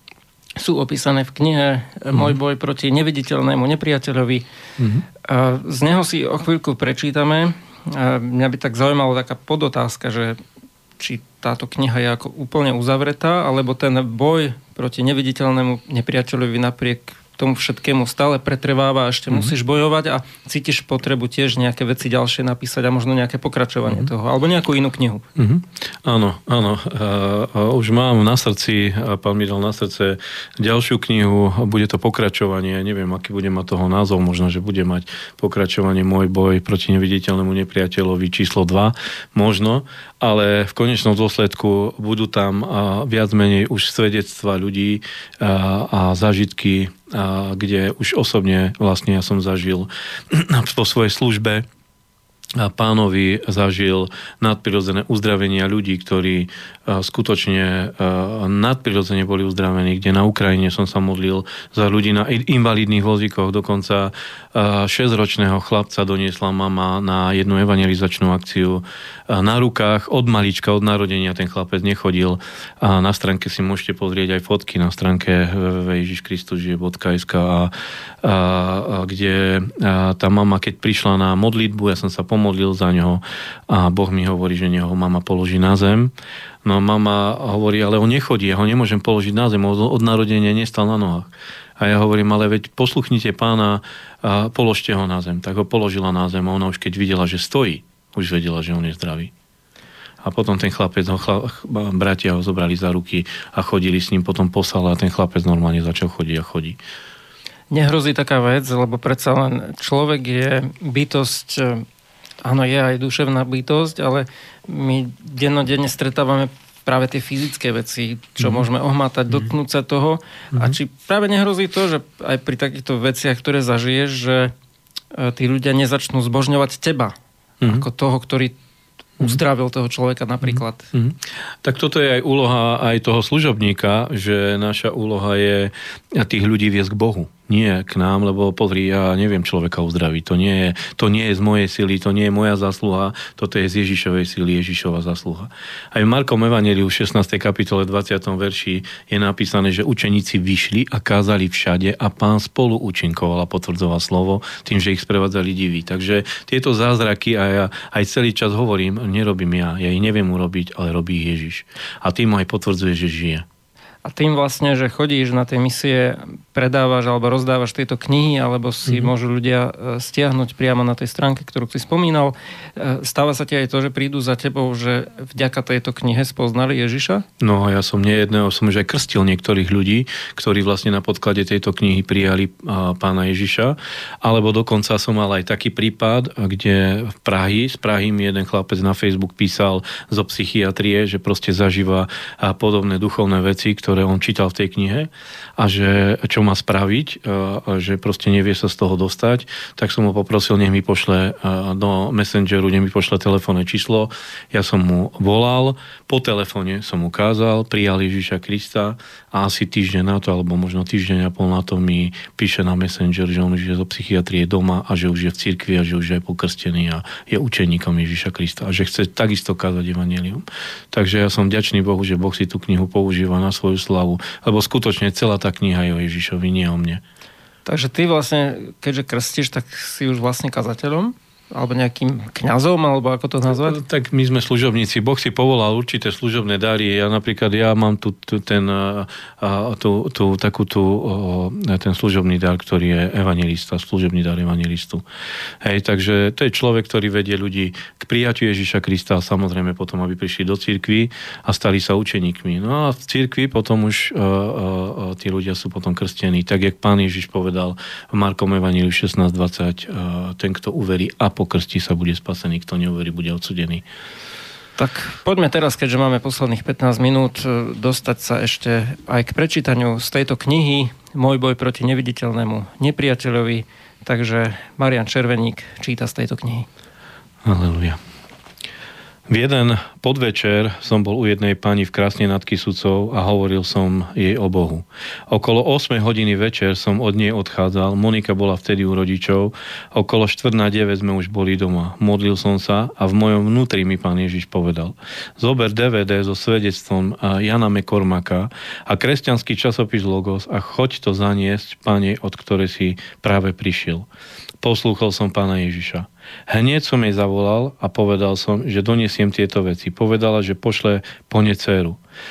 A: sú opísané v knihe mm-hmm. Môj boj proti neviditeľnému nepriateľovi. Mm-hmm. Z neho si o chvíľku prečítame. Mňa by tak zaujímalo taká podotázka, že či táto kniha je ako úplne uzavretá, alebo ten boj proti neviditeľnému nepriateľovi napriek tomu všetkému stále pretrváva a ešte mm-hmm. musíš bojovať a cítiš potrebu tiež nejaké veci ďalšie napísať a možno nejaké pokračovanie mm-hmm. toho, alebo nejakú inú knihu.
B: Mm-hmm. Áno, áno. Uh, už mám na srdci, a pán mi dal na srdce ďalšiu knihu, bude to pokračovanie, neviem, aký bude mať toho názov, možno, že bude mať pokračovanie Môj boj proti neviditeľnému nepriateľovi číslo dva, možno, ale v konečnom dôsledku budú tam uh, viac menej už svedectva ľudí uh, a zážitky, a kde už osobne vlastne ja som zažil po svojej službe a Pánovi zažil nadprirodzené uzdravenia ľudí, ktorí skutočne nadprirodzene boli uzdravení, kde na Ukrajine som sa modlil za ľudí na invalidných vozíkoch, dokonca šesťročného chlapca doniesla mama na jednu evangelizačnú akciu na rukách, od malička, od narodenia ten chlapec nechodil a na stránke si môžete pozrieť aj fotky na stránke w w w bodka ježiš kristus žije bodka es ká a, a, a kde a tá mama, keď prišla na modlitbu, ja som sa pomodlil za ňoho a Boh mi hovorí, že neho mama položí na zem. No mama hovorí, ale on nechodí, ja ho nemôžem položiť na zem, od, od narodenia nestal na nohách. A ja hovorím, ale veď posluchnite Pána a položte ho na zem. Tak ho položila na zem a ona už keď videla, že stojí, už vedela, že on je zdravý. A potom ten chlapec, ho chla, bratia ho zobrali za ruky a chodili s ním, potom poslali a ten chlapec normálne začal chodiť a chodí.
A: Nehrozí taká vec, lebo predsa len človek je bytosť, áno, je aj duševná bytosť, ale my dennodenne stretávame práve tie fyzické veci, čo mm-hmm. môžeme ohmatať, mm-hmm. dotknúť sa toho. Mm-hmm. A či práve nehrozí to, že aj pri takýchto veciach, ktoré zažiješ, že tí ľudia nezačnú zbožňovať teba, mm-hmm. ako toho, ktorý uzdravil toho človeka napríklad.
B: Mm-hmm. Tak toto je aj úloha aj toho služobníka, že naša úloha je tých ľudí viesť k Bohu. nie k nám, lebo pozri, ja neviem človeka uzdraviť. To nie je, to nie je z mojej sily, to nie je moja zásluha, toto je z Ježišovej sily, Ježišova zásluha. Aj v Markom evanjeliu v šestnástej kapitole dvadsiatom verši je napísané, že učeníci vyšli a kázali všade a Pán spolu účinkoval a potvrdzoval slovo tým, že ich sprevádzali diví. Takže tieto zázraky, a ja aj celý čas hovorím, nerobím ja, ja ich neviem urobiť, ale robí ich Ježiš. A tým aj potvrdzuje, že žije.
A: A tým vlastne, že chodíš na tie misie, predávaš alebo rozdávaš tieto knihy, alebo si mm-hmm. môžu ľudia stiahnuť priamo na tej stránke, ktorú si spomínal. Stáva sa ti aj to, že prídu za tebou, že vďaka tejto knihe spoznali Ježiša?
B: No, ja som nejedného, som už aj krstil niektorých ľudí, ktorí vlastne na podklade tejto knihy prijali Pána Ježiša. Alebo dokonca som mal aj taký prípad, kde v Prahy, z Prahy mi jeden chlapec na Facebook písal zo psychiatrie, že proste zažíva podobné duchovné veci, ktoré ktoré on čítal v tej knihe a že čo má spraviť, že proste nevie sa z toho dostať, tak som ho poprosil, nech mi pošle do Messengeru, nech mi pošle telefónne číslo. Ja som mu volal, po telefóne som ukázal, prijal Ježiša Krista a asi týždeň na to, alebo možno týždeň a pol na to mi píše na Messenger, že on už je zo psychiatrie doma a že už je v cirkvi a že už je pokrstený a je učeníkom Ježiša Krista a že chce takisto kázať evanjelium. Takže ja som vďačný Bohu, že Boh si tú knihu používa na svoju slavu, lebo skutočne celá tá kniha je o Ježišovi, nie o mne.
A: Takže ty vlastne, keďže krstíš, tak si už vlastne kazateľom? Alebo nejakým kňazom, alebo ako to nazvať?
B: Tak my sme služobníci. Boh si povolal určité služobné dary. Ja napríklad, ja mám tu, tu ten a, tu, tu, takú tu, ten služobný dar, ktorý je evanjelista, služobný dar evanjelistu. Hej, takže to je človek, ktorý vedie ľudí k prijatiu Ježiša Krista a samozrejme potom, aby prišli do cirkvi a stali sa učeníkmi. No a v cirkvi potom už a, a, a, tí ľudia sú potom krstení. Tak, jak Pán Ježiš povedal v Markom evanjeliu šestnásť dvadsať, ten, kto uverí a pokrstí sa, bude spasený, kto neuverí, bude odsudený.
A: Tak poďme teraz, keďže máme posledných pätnásť minút, dostať sa ešte aj k prečítaniu z tejto knihy Môj boj proti neviditeľnému nepriateľovi. Takže Marián Červeník číta z tejto knihy.
B: Halelujá. V jeden podvečer som bol u jednej pani v Krásne nad Kysucou a hovoril som jej o Bohu. Okolo ôsmej hodiny večer som od nej odchádzal, Monika bola vtedy u rodičov, okolo štvrť na deväť sme už boli doma. Modlil som sa a v mojom vnútri mi Pán Ježiš povedal: zober dé vé dé so svedectvom Jana McCormacka a kresťanský časopis Logos a choď to zaniesť Pane, od ktorej si práve prišiel. Poslúchol som Pána Ježiša. Hneď som jej zavolal a povedal som, že doniesiem tieto veci. Povedala, že pošle po ne dcéru.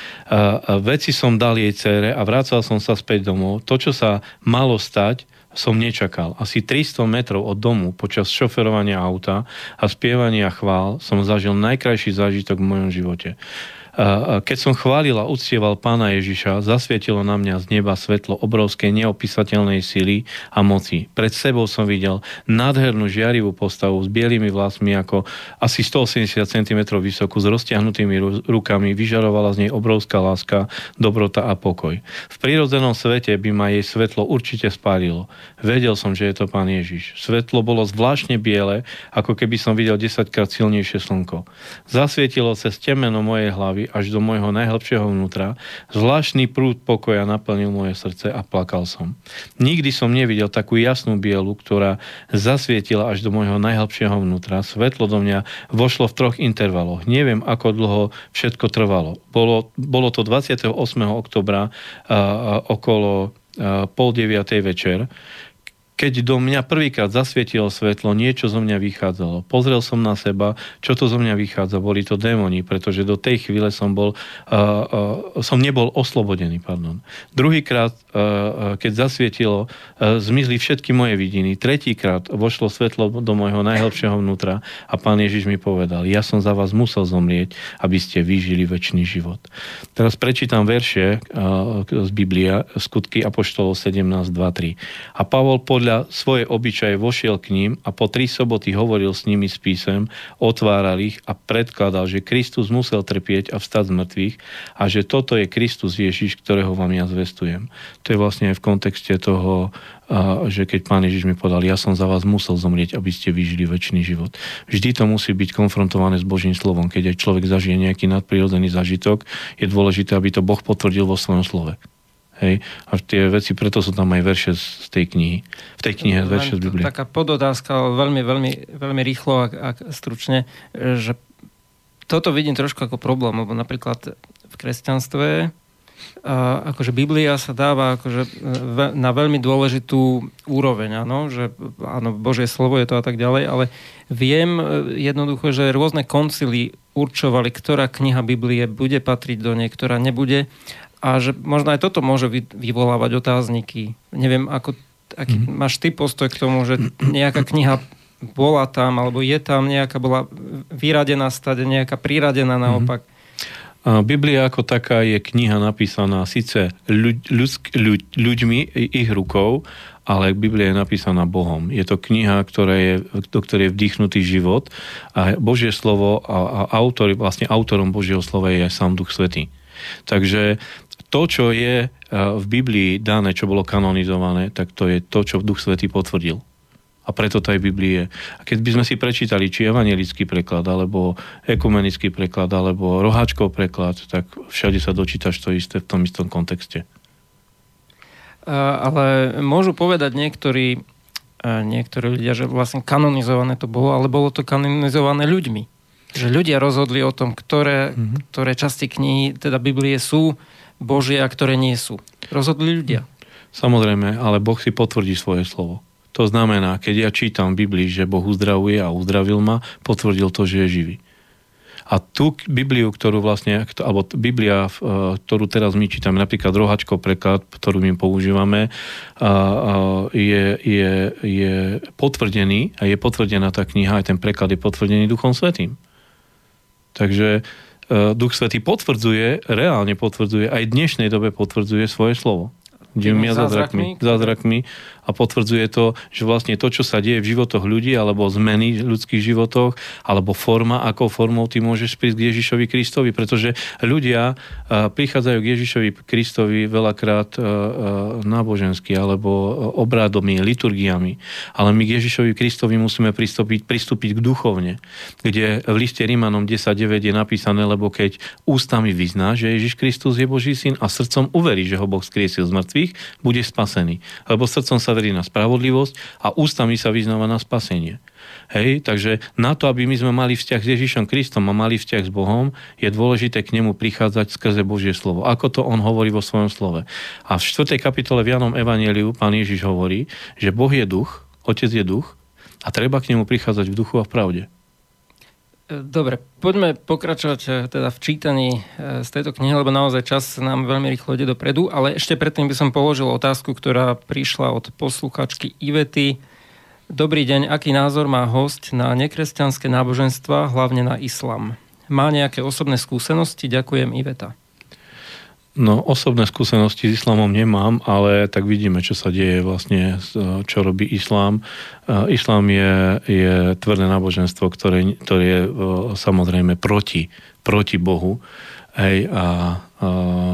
B: Veci som dal jej dcére a vracal som sa späť domov. To, čo sa malo stať, som nečakal. Asi tristo metrov od domu počas šoferovania auta a spievania chvál som zažil najkrajší zážitok v mojom živote. Keď som chválil a uctieval Pána Ježiša, zasvietilo na mňa z neba svetlo obrovskej neopísateľnej sily a moci. Pred sebou som videl nádhernú žiarivú postavu s bielými vlasmi ako asi stoosemdesiat centimetrov vysokú, s roztiahnutými rukami, vyžarovala z nej obrovská láska, dobrota a pokoj. V prirodzenom svete by ma jej svetlo určite spálilo. Vedel som, že je to Pán Ježiš. Svetlo bolo zvláštne biele, ako keby som videl desaťkrát silnejšie slnko. Zasvietilo cez temeno mojej hlavy až do môjho najhlbšieho vnútra. Zvláštny prúd pokoja naplnil moje srdce a plakal som. Nikdy som nevidel takú jasnú bielu, ktorá zasvietila až do môjho najhlbšieho vnútra. Svetlo do mňa vošlo v troch intervaloch. Neviem, ako dlho všetko trvalo. Bolo, bolo to dvadsiateho ôsmeho októbra uh, okolo uh, pol deviatej večer. Keď do mňa prvýkrát zasvietilo svetlo, niečo zo mňa vychádzalo. Pozrel som na seba, čo to zo mňa vychádza. Boli to démoni, pretože do tej chvíle som bol, uh, uh, som nebol oslobodený. Pardon. Druhýkrát, uh, keď zasvietilo, uh, zmizli všetky moje vidiny. Tretíkrát vošlo svetlo do môjho najhlbšieho vnútra a Pán Ježiš mi povedal: ja som za vás musel zomrieť, aby ste vyžili večný život. Teraz prečítam verše uh, z Biblia, Skutky apoštolov sedemnásť dva tri. A Pavol podľa svoje obyčaje vošiel k ním a po tri soboty hovoril s nimi z písem, otváral ich a predkladal, že Kristus musel trpieť a vstať z mŕtvych a že toto je Kristus Ježiš, ktorého vám ja zvestujem. To je vlastne aj v kontexte toho, že keď Pán Ježiš mi povedal: ja som za vás musel zomrieť, aby ste vyžili večný život. Vždy to musí byť konfrontované s Božím slovom. Keď aj človek zažije nejaký nadprirodzený zážitok, je dôležité, aby to Boh potvrdil vo svojom slove. Hej? A tie veci, preto sú tam aj verše z tej knihy. V tej knihe
A: Len
B: verše z Biblie.
A: Taká podotázka, ale veľmi, veľmi, veľmi rýchlo a, a stručne, že toto vidím trošku ako problém, lebo napríklad v kresťanstve a akože Biblia sa dáva akože na veľmi dôležitú úroveň, áno, že áno, Božie slovo je to a tak ďalej, ale viem jednoducho, že rôzne koncily určovali, ktorá kniha Biblie bude patriť do nej, ktorá nebude, a že možno aj toto môže vyvolávať otázniky. Neviem, ako, aký mm-hmm. máš ty postoj k tomu, že nejaká kniha bola tam, alebo je tam nejaká, bola vyradená stade, nejaká priradená naopak.
B: Biblia ako taká je kniha napísaná síce ľuď, ľudsk, ľuď, ľuďmi, ich rukou, ale Biblia je napísaná Bohom. Je to kniha, ktorá je, do ktorej je vdýchnutý život a Božie slovo a, a autor, vlastne autorom Božieho slova je aj sám Duch Svätý. Takže to, čo je v Biblii dané, čo bolo kanonizované, tak to je to, čo Duch Svätý potvrdil. A preto to aj v Biblii je. A keď by sme si prečítali, či evanjelický preklad, alebo ekumenický preklad, alebo roháčkov preklad, tak všade sa dočítaš to isté v tom istom kontexte.
A: Ale môžu povedať niektorí, niektorí ľudia, že vlastne kanonizované to bolo, ale bolo to kanonizované ľuďmi. Že ľudia rozhodli o tom, ktoré, mm-hmm. ktoré časti knihy, teda Biblie sú Božie a ktoré nie sú. Rozhodli ľudia.
B: Samozrejme, ale Boh si potvrdí svoje slovo. To znamená, keď ja čítam v Biblii, že Boh uzdravuje a uzdravil ma, potvrdil to, že je živý. A tú Bibliu, ktorú vlastne, alebo Biblia, ktorú teraz my čítame, napríklad roháčkov preklad, ktorú my používame, je, je, je potvrdený a je potvrdená tá kniha, aj ten preklad je potvrdený Duchom Svätým. Takže Duch Svätý potvrdzuje, reálne potvrdzuje, aj v dnešnej dobe potvrdzuje svoje slovo. Tými zázrakmi, zázrakmi a potvrdzuje to, že vlastne to, čo sa deje v životoch ľudí, alebo zmeny v ľudských životoch, alebo forma, akou formou ty môžeš prísť k Ježišovi Kristovi, pretože ľudia prichádzajú k Ježišovi Kristovi veľakrát nábožensky, alebo obrádomi, liturgiami, ale my k Ježišovi Kristovi musíme pristúpiť, pristúpiť k duchovne, kde v liste Rimanom desať deväť je napísané, lebo keď ústami vyzná, že Ježiš Kristus je Boží syn a srdcom uverí, že ho Boh skriesil z mŕtvych, bude spasený. Lebo srdcom sa verí na spravodlivosť a ústami sa vyznáva na spasenie. Hej, takže na to, aby my sme mali vzťah s Ježišom Kristom a mali vzťah s Bohom, je dôležité k nemu prichádzať skrze Božie slovo. Ako to on hovorí vo svojom slove. A v štvrtej kapitole v Jánom evanjeliu pán Ježiš hovorí, že Boh je duch, Otec je duch a treba k nemu prichádzať v duchu a v pravde.
A: Dobre, poďme pokračovať teda v čítaní z tejto knihy, lebo naozaj čas nám veľmi rýchlo ide dopredu, ale ešte predtým by som položil otázku, ktorá prišla od posluchačky Ivety. Dobrý deň, aký názor má hosť na nekresťanské náboženstva, hlavne na islám? Má nejaké osobné skúsenosti? Ďakujem, Iveta.
B: No, osobné skúsenosti s islamom nemám, ale tak vidíme, čo sa deje vlastne, čo robí islám. Islám je, je tvrdé náboženstvo, ktoré, ktoré je samozrejme proti, proti Bohu. Hej, a, a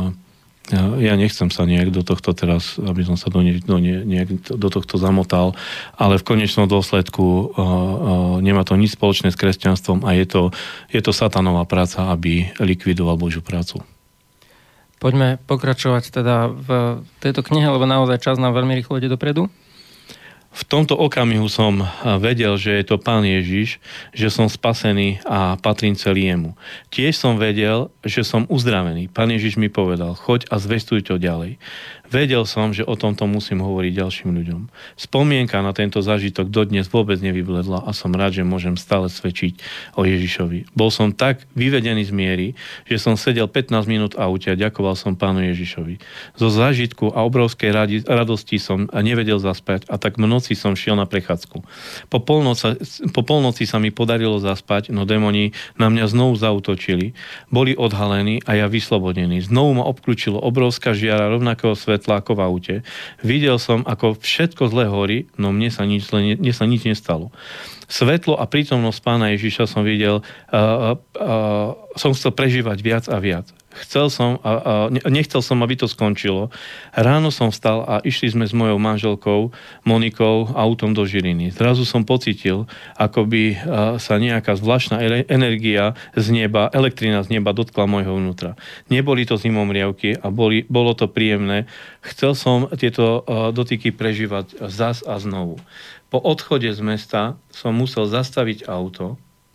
B: ja nechcem sa nejak do tohto teraz, aby som sa do, ne, do, ne, nejak do tohto zamotal, ale v konečnom dôsledku uh, uh, nemá to nič spoločné s kresťanstvom a je to, je to satanová práca, aby likvidoval Božiu prácu.
A: Poďme pokračovať teda v tejto knihe, lebo naozaj čas nám veľmi rýchlo ide dopredu.
B: V tomto okamihu som vedel, že je to Pán Ježiš, že som spasený a patrím celý jemu. Tiež som vedel, že som uzdravený. Pán Ježiš mi povedal, choď a zvestuj to ďalej. Vedel som, že o tomto musím hovoriť ďalším ľuďom. Spomienka na tento zážitok dodnes vôbec nevybledla a som rád, že môžem stále svedčiť o Ježišovi. Bol som tak vyvedený z miery, že som sedel pätnásť minút v aute a ďakoval som Pánu Ježišovi. Zo zážitku a obrovskej radi, radosti som nevedel zaspať a tak v noci som šiel na prechádzku. Po polnoci, po polnoci sa mi podarilo zaspať, no démoni na mňa znovu zaútočili. Boli odhalení a ja vyslobodnený. Znovu ma obklúčilo obrovská žiara rovnakého svetla ako v aute. Videl som, ako všetko zle horí, no mne sa nič, mne sa nič nestalo. Svetlo a prítomnosť Pána Ježiša som videl uh, uh, som chcel prežívať viac a viac. Chcel som, a, a nechcel som, aby to skončilo. Ráno som vstal a išli sme s mojou manželkou Monikou autom do Žiliny. Zrazu som pocítil, ako by sa nejaká zvláštna energia z neba, elektrina z neba dotkla môjho vnútra. Neboli to zimomriavky a boli, bolo to príjemné. Chcel som tieto dotyky prežívať zas a znovu. Po odchode z mesta som musel zastaviť auto.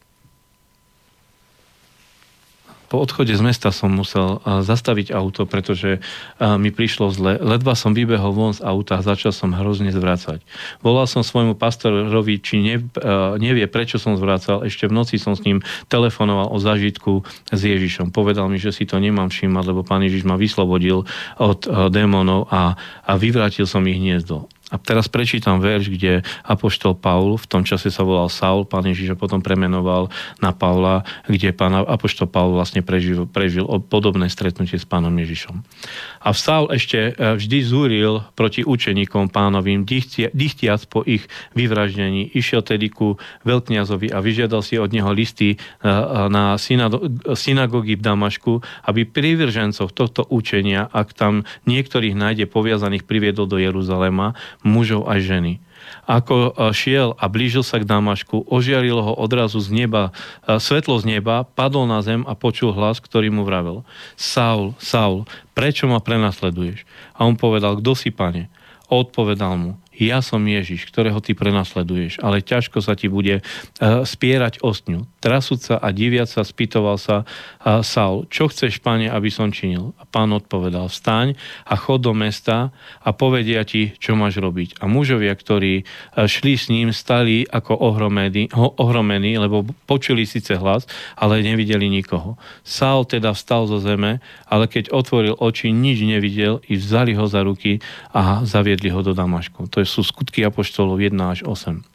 B: Po odchode z mesta som musel zastaviť auto, pretože mi prišlo zle. Ledva som vybehol von z auta a začal som hrozne zvracať. Volal som svojmu pastorovi, či ne, nevie, prečo som zvracal. Ešte v noci som s ním telefonoval o zážitku s Ježišom. Povedal mi, že si to nemám všímať, lebo Pán Ježiš ma vyslobodil od démonov a, a vyvrátil som ich hniezdo. A teraz prečítam verš, kde apoštol Paul, v tom čase sa volal Saul, Pán Ježiš ho potom premenoval na Paula, kde pán apoštol Paul vlastne prežil, prežil podobné stretnutie s Pánom Ježišom. A Saul ešte vždy zúril proti učeníkom Pánovým, dychtiac po ich vyvraždení. Išiel tedy ku veľkňazovi a vyžiadal si od neho listy na synagógy v Damašku, aby privržencov tohto učenia, ak tam niektorých nájde poviazaných, priviedol do Jeruzalema, mužov aj ženy. Ako šiel a blížil sa k Damašku, ožiarilo ho odrazu z neba, svetlo z neba, padol na zem a počul hlas, ktorý mu vravel: Saul, Saul, prečo ma prenasleduješ? A on povedal: kto si, Pane? Odpovedal mu: ja som Ježiš, ktorého ty prenasleduješ, ale ťažko sa ti bude uh, spierať ostňu. Trasúť sa a diviať sa, spýtoval sa uh, Saul: čo chceš, Pane, aby som činil? A Pán odpovedal: vstaň a chod do mesta a povedia ti, čo máš robiť. A mužovia, ktorí uh, šli s ním, stali ako ohromení, ho, ohromení, lebo počuli síce hlas, ale nevideli nikoho. Saul teda vstal zo zeme, ale keď otvoril oči, nič nevidel, i vzali ho za ruky a zaviedli ho do Damašku. To sú skutky apoštolov jeden až osem.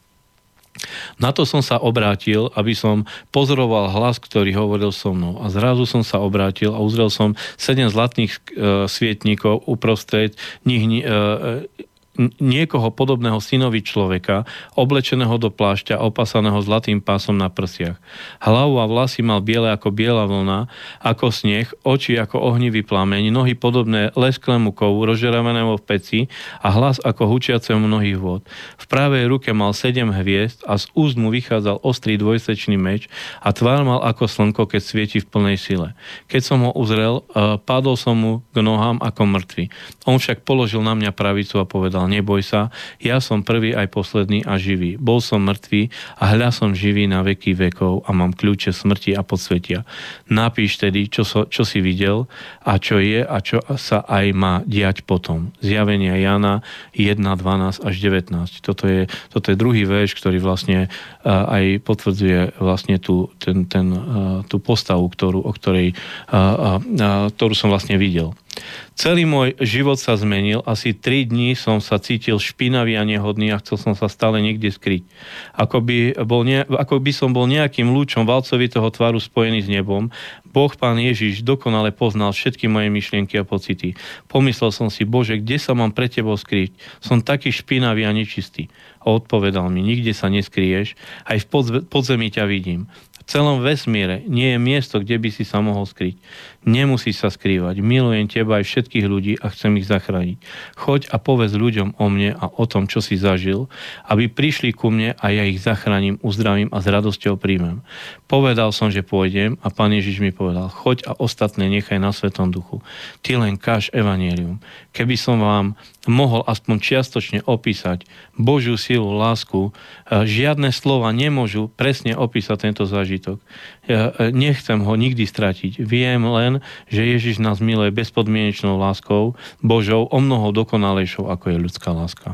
B: Na to som sa obrátil, aby som pozoroval hlas, ktorý hovoril so mnou. A zrazu som sa obrátil a uzrel som sedem zlatých e, svietníkov uprostred nich e, niekoho podobného synovi človeka, oblečeného do plášťa, opasaného zlatým pásom na prsiach. Hlavu a vlasy mal biele ako biela vlna, ako sneh, oči ako ohnivý plameň, nohy podobné lesklému kovu, rozžeravenému v peci a hlas ako hučiacemu mnohých vôd. V pravej ruke mal sedem hviezd a z úst mu vychádzal ostrý dvojsečný meč a tvár mal ako slnko, keď svieti v plnej sile. Keď som ho uzrel, padol som mu k nohám ako mŕtvy. On však položil na mňa pravicu a povedal: neboj sa, ja som prvý aj posledný a živý. Bol som mŕtvý a hľa som živý na veky vekov a mám kľúče smrti a podsvetia. Napíš tedy, čo, so, čo si videl a čo je a čo sa aj má diať potom. Zjavenia Jana jeden, dvanásť až devätnásť. Toto je, toto je druhý verš, ktorý vlastne uh, aj potvrdzuje vlastne tú, ten, ten, uh, tú postavu, ktorú, o ktorej, uh, uh, uh, ktorú som vlastne videl. Celý môj život sa zmenil, asi tri dní som sa cítil špinavý a nehodný a chcel som sa stále niekde skryť. Ako by, bol ne, ako by som bol nejakým lúčom valcovitého tvaru spojený s nebom. Boh, Pán Ježiš, dokonale poznal všetky moje myšlienky a pocity. Pomyslel som si: Bože, kde sa mám pre tebou skryť? Som taký špinavý a nečistý. A odpovedal mi: nikde sa neskryješ, aj v podzemí ťa vidím. V celom vesmíre nie je miesto, kde by si sa mohol skryť. Nemusíš sa skrývať. Milujem teba aj všetkých ľudí a chcem ich zachrániť. Choď a povedz ľuďom o mne a o tom, čo si zažil, aby prišli ku mne a ja ich zachránim, uzdravím a s radosťou príjmem. Povedal som, že pôjdem a Pán Ježiš mi povedal: choď a ostatné nechaj na Svetom Duchu. Ty len káž evanjelium. Keby som vám mohol aspoň čiastočne opísať Božiu silu, lásku, žiadne slova nemôžu presne opísať tento zážitok. Ja nechcem ho nikdy stratiť. Viem len, že Ježiš nás miluje bezpodmienečnou láskou Božou, o mnoho dokonalejšou, ako je ľudská láska.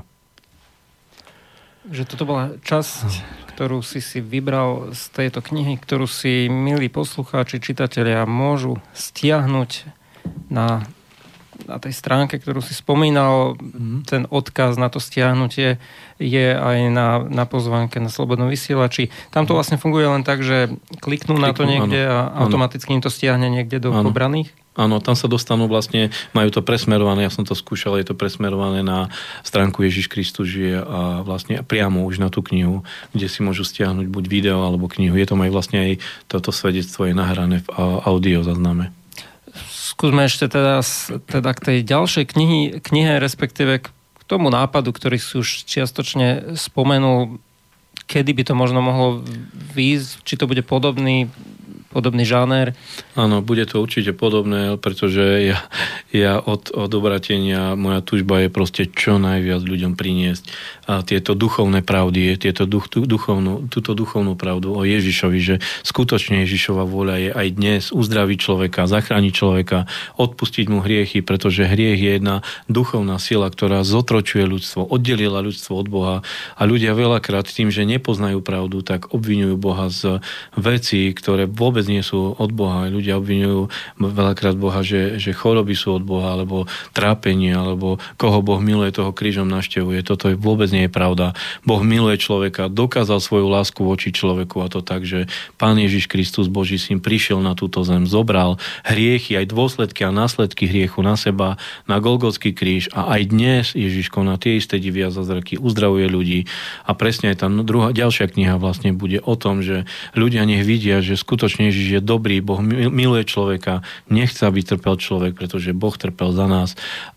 A: Že toto bola časť, ktorú si si vybral z tejto knihy, ktorú si, milí poslucháči, čitatelia, môžu stiahnuť na na tej stránke, ktorú si spomínal, mm. ten odkaz na to stiahnutie je aj na, na pozvánke na Slobodnom vysielači. Tam to vlastne funguje len tak, že kliknú, kliknú na to niekde áno, a automaticky áno. im to stiahne niekde do áno. pobraných?
B: Áno, tam sa dostanú vlastne, majú to presmerované, ja som to skúšal, je to presmerované na stránku Ježiš Kristus žije a vlastne priamo už na tú knihu, kde si môžu stiahnuť buď video alebo knihu. Je to aj vlastne aj toto svedectvo je nahrané v audio zázname.
A: Skúsme ešte teda, teda k tej ďalšej knihy, knihe, respektíve k tomu nápadu, ktorý si už čiastočne spomenul, kedy by to možno mohlo výjsť, či to bude podobný podobný žáner?
B: Áno, bude to určite podobné, pretože ja, ja od, od obratenia, moja tužba je proste čo najviac ľuďom priniesť a tieto duchovné pravdy, tieto duch, duchovnú, túto duchovnú pravdu o Ježišovi, že skutočne Ježišova vôľa je aj dnes uzdraviť človeka, zachrániť človeka, odpustiť mu hriechy, pretože hriech je jedna duchovná sila, ktorá zotročuje ľudstvo, oddelila ľudstvo od Boha a ľudia veľakrát tým, že nepoznajú pravdu, tak obviňujú Boha z vecí, ktoré vôbec nie sú od Boha. Ľudia obviňujú veľakrát Boha, že, že choroby sú od Boha, alebo trápenie, alebo koho Boh miluje, toho krížom navštevuje. Toto vôbec nie je pravda. Boh miluje človeka, dokázal svoju lásku voči človeku a to tak, že Pán Ježiš Kristus, Boží syn, prišiel na túto zem, zobral hriechy, aj dôsledky a následky hriechu na seba, na Golgotský kríž a aj dnes Ježiš koná tie isté divy a zázraky, uzdravuje ľudí. A presne aj tá druhá, ďalšia kniha vlastne bude o tom, že ľudia nech vidia, že skutočne Ježiš je dobrý, Boh miluje človeka, nechce, aby trpel človek, pretože Boh trpel za nás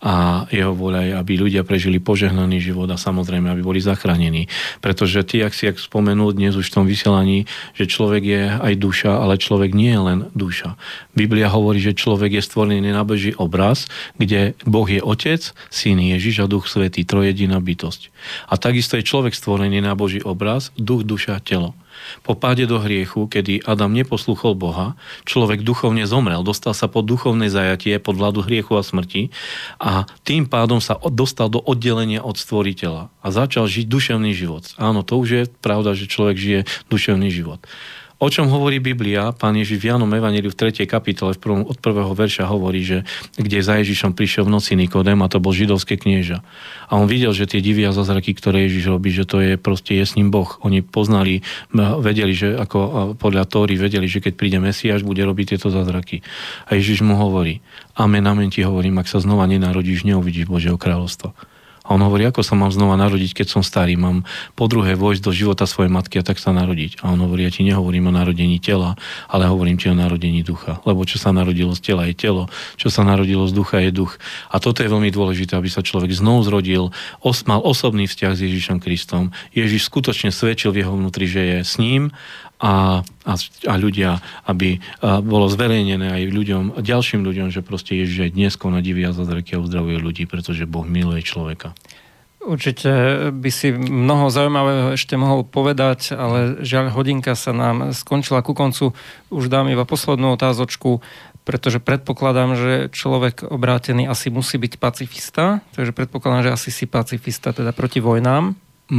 B: a jeho voľa je, aby ľudia prežili požehnaný život a samozrejme, aby boli zachránení. Pretože ty, ak si ak spomenul dnes už v tom vysielaní, že človek je aj duša, ale človek nie je len duša. Biblia hovorí, že človek je stvorený na Boží obraz, kde Boh je Otec, Syn Ježiš a Duch Svätý, trojjediná bytosť. A takisto je človek stvorený na Boží obraz, duch, duša, telo. Po páde do hriechu, kedy Adam neposlúchol Boha, človek duchovne zomrel, dostal sa pod duchovné zajatie, pod vládu hriechu a smrti a tým pádom sa dostal do oddelenia od stvoriteľa a začal žiť duševný život. Áno, to už je pravda, že človek žije duševný život. O čom hovorí Biblia? Pán Ježiš v Jánom evanjeliu v tretej kapitole v prvom, od prvého verša hovorí, že kde za Ježišom prišiel v noci Nikodém a to bol židovský knieža. A on videl, že tie divy a zázraky, ktoré Ježiš robí, že to je proste je s ním Boh. Oni poznali, vedeli, že ako podľa Tóry vedeli, že keď príde Mesiáš, bude robiť tieto zázraky. A Ježiš mu hovorí: Amen, amen ti hovorím, ak sa znova nenarodíš, neuvidíš Božieho kráľovstva. A on hovorí, ako sa mám znova narodiť, keď som starý, mám po druhé vojsť do života svojej matky a tak sa narodiť. A on hovorí, ja ti nehovorím o narodení tela, ale hovorím ti o narodení ducha. Lebo čo sa narodilo z tela je telo, čo sa narodilo z ducha je duch. A toto je veľmi dôležité, aby sa človek znovu zrodil, os, mal osobný vzťah s Ježišom Kristom. Ježiš skutočne svedčil v jeho vnútri, že je s ním a, a, a ľudia, aby a bolo zverejnené aj ľuďom, ďalším ľuďom, že proste Ježiš aj dnes koná divy a zázraky a uzdravuje ľudí, pretože Boh miluje človeka.
A: Určite by si mnoho zaujímavého ešte mohol povedať, ale žiaľ, hodinka sa nám skončila ku koncu. Už dám iba poslednú otázočku, pretože predpokladám, že človek obrátený asi musí byť pacifista, takže predpokladám, že asi si pacifista, teda proti vojnám.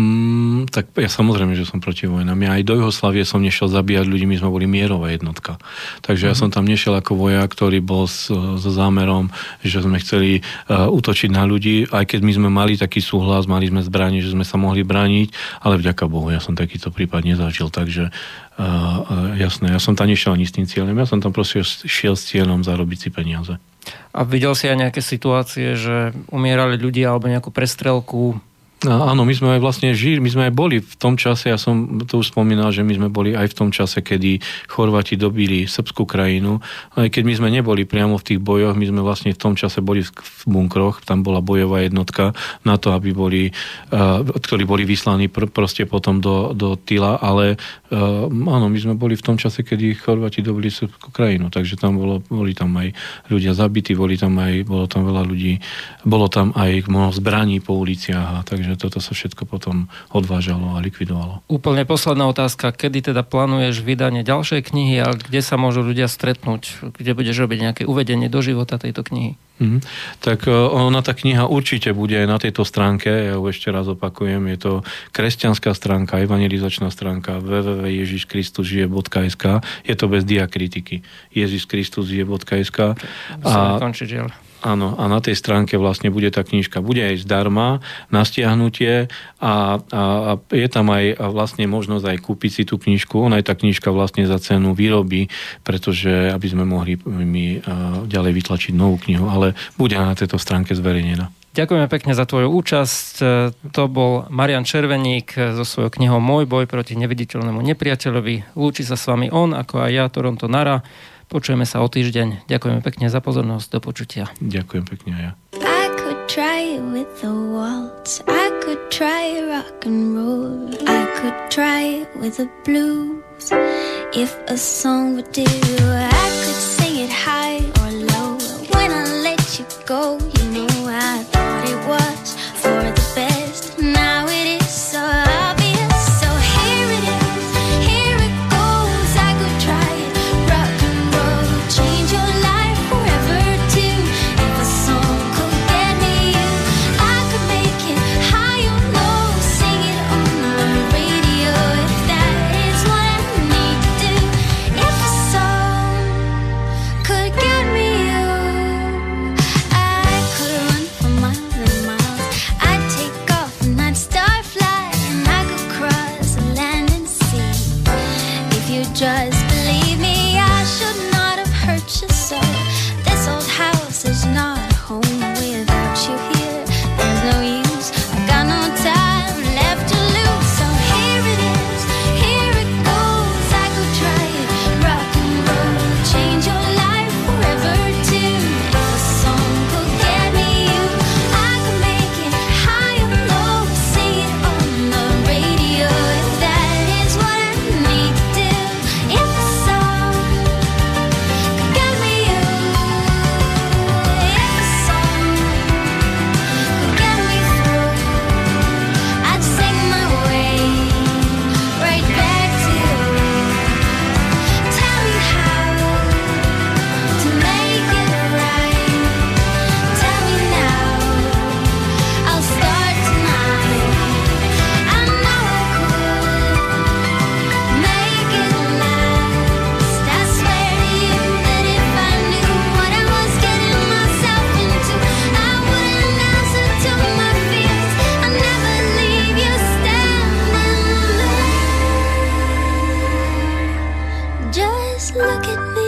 B: Mm, tak ja samozrejme, že som proti vojnám. Ja aj do Juhoslávie som nešiel zabíjať ľudí, my sme boli mierová jednotka. Takže mm-hmm. ja som tam nešiel ako vojak, ktorý bol s, so zámerom, že sme chceli uh, útočiť na ľudí, aj keď my sme mali taký súhlas, mali sme zbranie, že sme sa mohli brániť, ale vďaka Bohu, ja som takýto prípad nezažil, takže uh, uh, jasné, ja som tam nešiel ani s tým cieľom, ja som tam proste šiel s cieľom zarobiť si peniaze.
A: A videl si aj nejaké situácie, že umierali ľudia alebo nejakú prestrelku?
B: Áno, my sme aj vlastne žili, my sme aj boli v tom čase, ja som to už spomínal, že my sme boli aj v tom čase, kedy Chorváti dobili srbskú krajinu, aj keď my sme neboli priamo v tých bojoch, my sme vlastne v tom čase boli v bunkroch, tam bola bojová jednotka na to, aby boli, uh, ktorí boli vyslaní pr- proste potom do, do Tyla, ale uh, áno, my sme boli v tom čase, kedy Chorváti dobili srbskú krajinu, takže tam bolo, boli tam aj ľudia zabití, boli tam aj, bolo tam veľa ľudí, bolo tam aj mnoho zbraní po uliciach, a takže toto sa všetko potom odvážalo a likvidovalo.
A: Úplne posledná otázka. Kedy teda plánuješ vydanie ďalšej knihy a kde sa môžu ľudia stretnúť? Kde budeš robiť nejaké uvedenie do života tejto knihy?
B: Mm, tak ona, tá kniha určite bude aj na tejto stránke. Ja ju ešte raz opakujem. Je to kresťanská stránka, evangelizačná stránka w w w bodka ježiš kristus žije bodka es ka. Je to bez diakritiky. ježiš kristus žije bodka es ka.
A: A končiť, žiaľ.
B: Áno, a na tej stránke vlastne bude tá knižka, bude aj zdarma na stiahnutie a, a, a je tam aj vlastne možnosť aj kúpiť si tú knižku. Ona je tá knižka vlastne za cenu výroby, pretože aby sme mohli my ďalej vytlačiť novú knihu, ale bude na tejto stránke zverejnená.
A: Ďakujeme pekne za tvoju účasť. To bol Marian Červeník so svojou knihou Môj boj proti neviditeľnému nepriateľovi. Lúči sa s vami on, ako aj ja, Toronto Nara. Počujeme sa o týždeň. Ďakujeme pekne za pozornosť. Do počutia.
B: Ďakujem pekne aj ja.
D: I could try it with the waltz. I could try rock and roll. I could try it with the blues. If a song would do, I could sing it high or low. When I let you go, you know I thought it was for the best. Now it is so obvious. So here it is, here it goes. I could try it, rock and roll, change your life forever too. If a song could get me you, I could make it high or low, sing it on the radio. If that is what I need to do. If a song could get me you, I could run for miles and miles. I'd take off and I'd start flying. I could cross the land and sea. If you just believe me, I should not have hurt you so. This old house is not a home without you here. There's no use, I've got no time left to lose. So here it is, here it goes. I could try it, rock and roll, change your life forever too. If a song could get me you, I could make it high or low, sing it on the radio. If that is what I need to do. If a song could get me you, if a song could get me through, I'd sing my way right back to you. Tell me how to make it right. Tell me now, I'll start tonight. I know I could make it last. I swear to you that if I knew what I was getting myself into, I wouldn't answer to my fears. I'd never leave you standing there. Just look at me.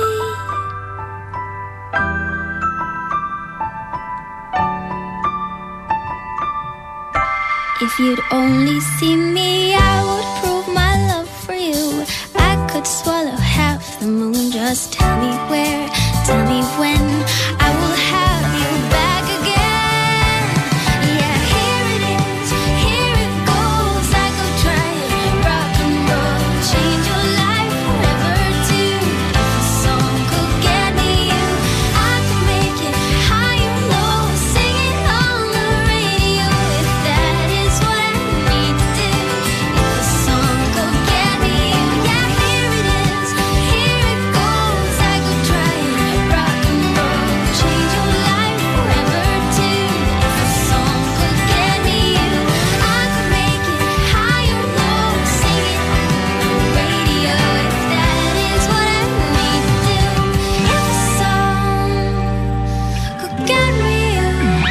D: If you'd only see me, I would prove my love for you. I could swallow half the moon. Just tell me where, tell me when. I will have you back again. Yeah, here it is, here it goes. I could try it, rock and roll, change your life forever too. If a song could get me you, I could make it high or low, sing it on the radio. If that is what I need to do. If a song could get me you, yeah, here it is, here it goes. I could try it, rock and roll, change your life forever too. If a song could get me you, I could make it high or low, sing it on the radio. If that is what I need to do. If a song could get me you.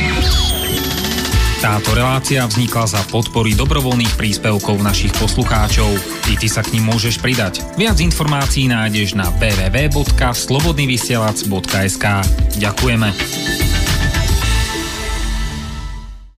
E: Táto relácia vznikla za podpory dobrovoľných príspevkov našich poslucháčov. I ty sa k nim môžeš pridať. Viac informácií nájdeš na w w w bodka slobodnyvysielac bodka es ka. Ďakujeme.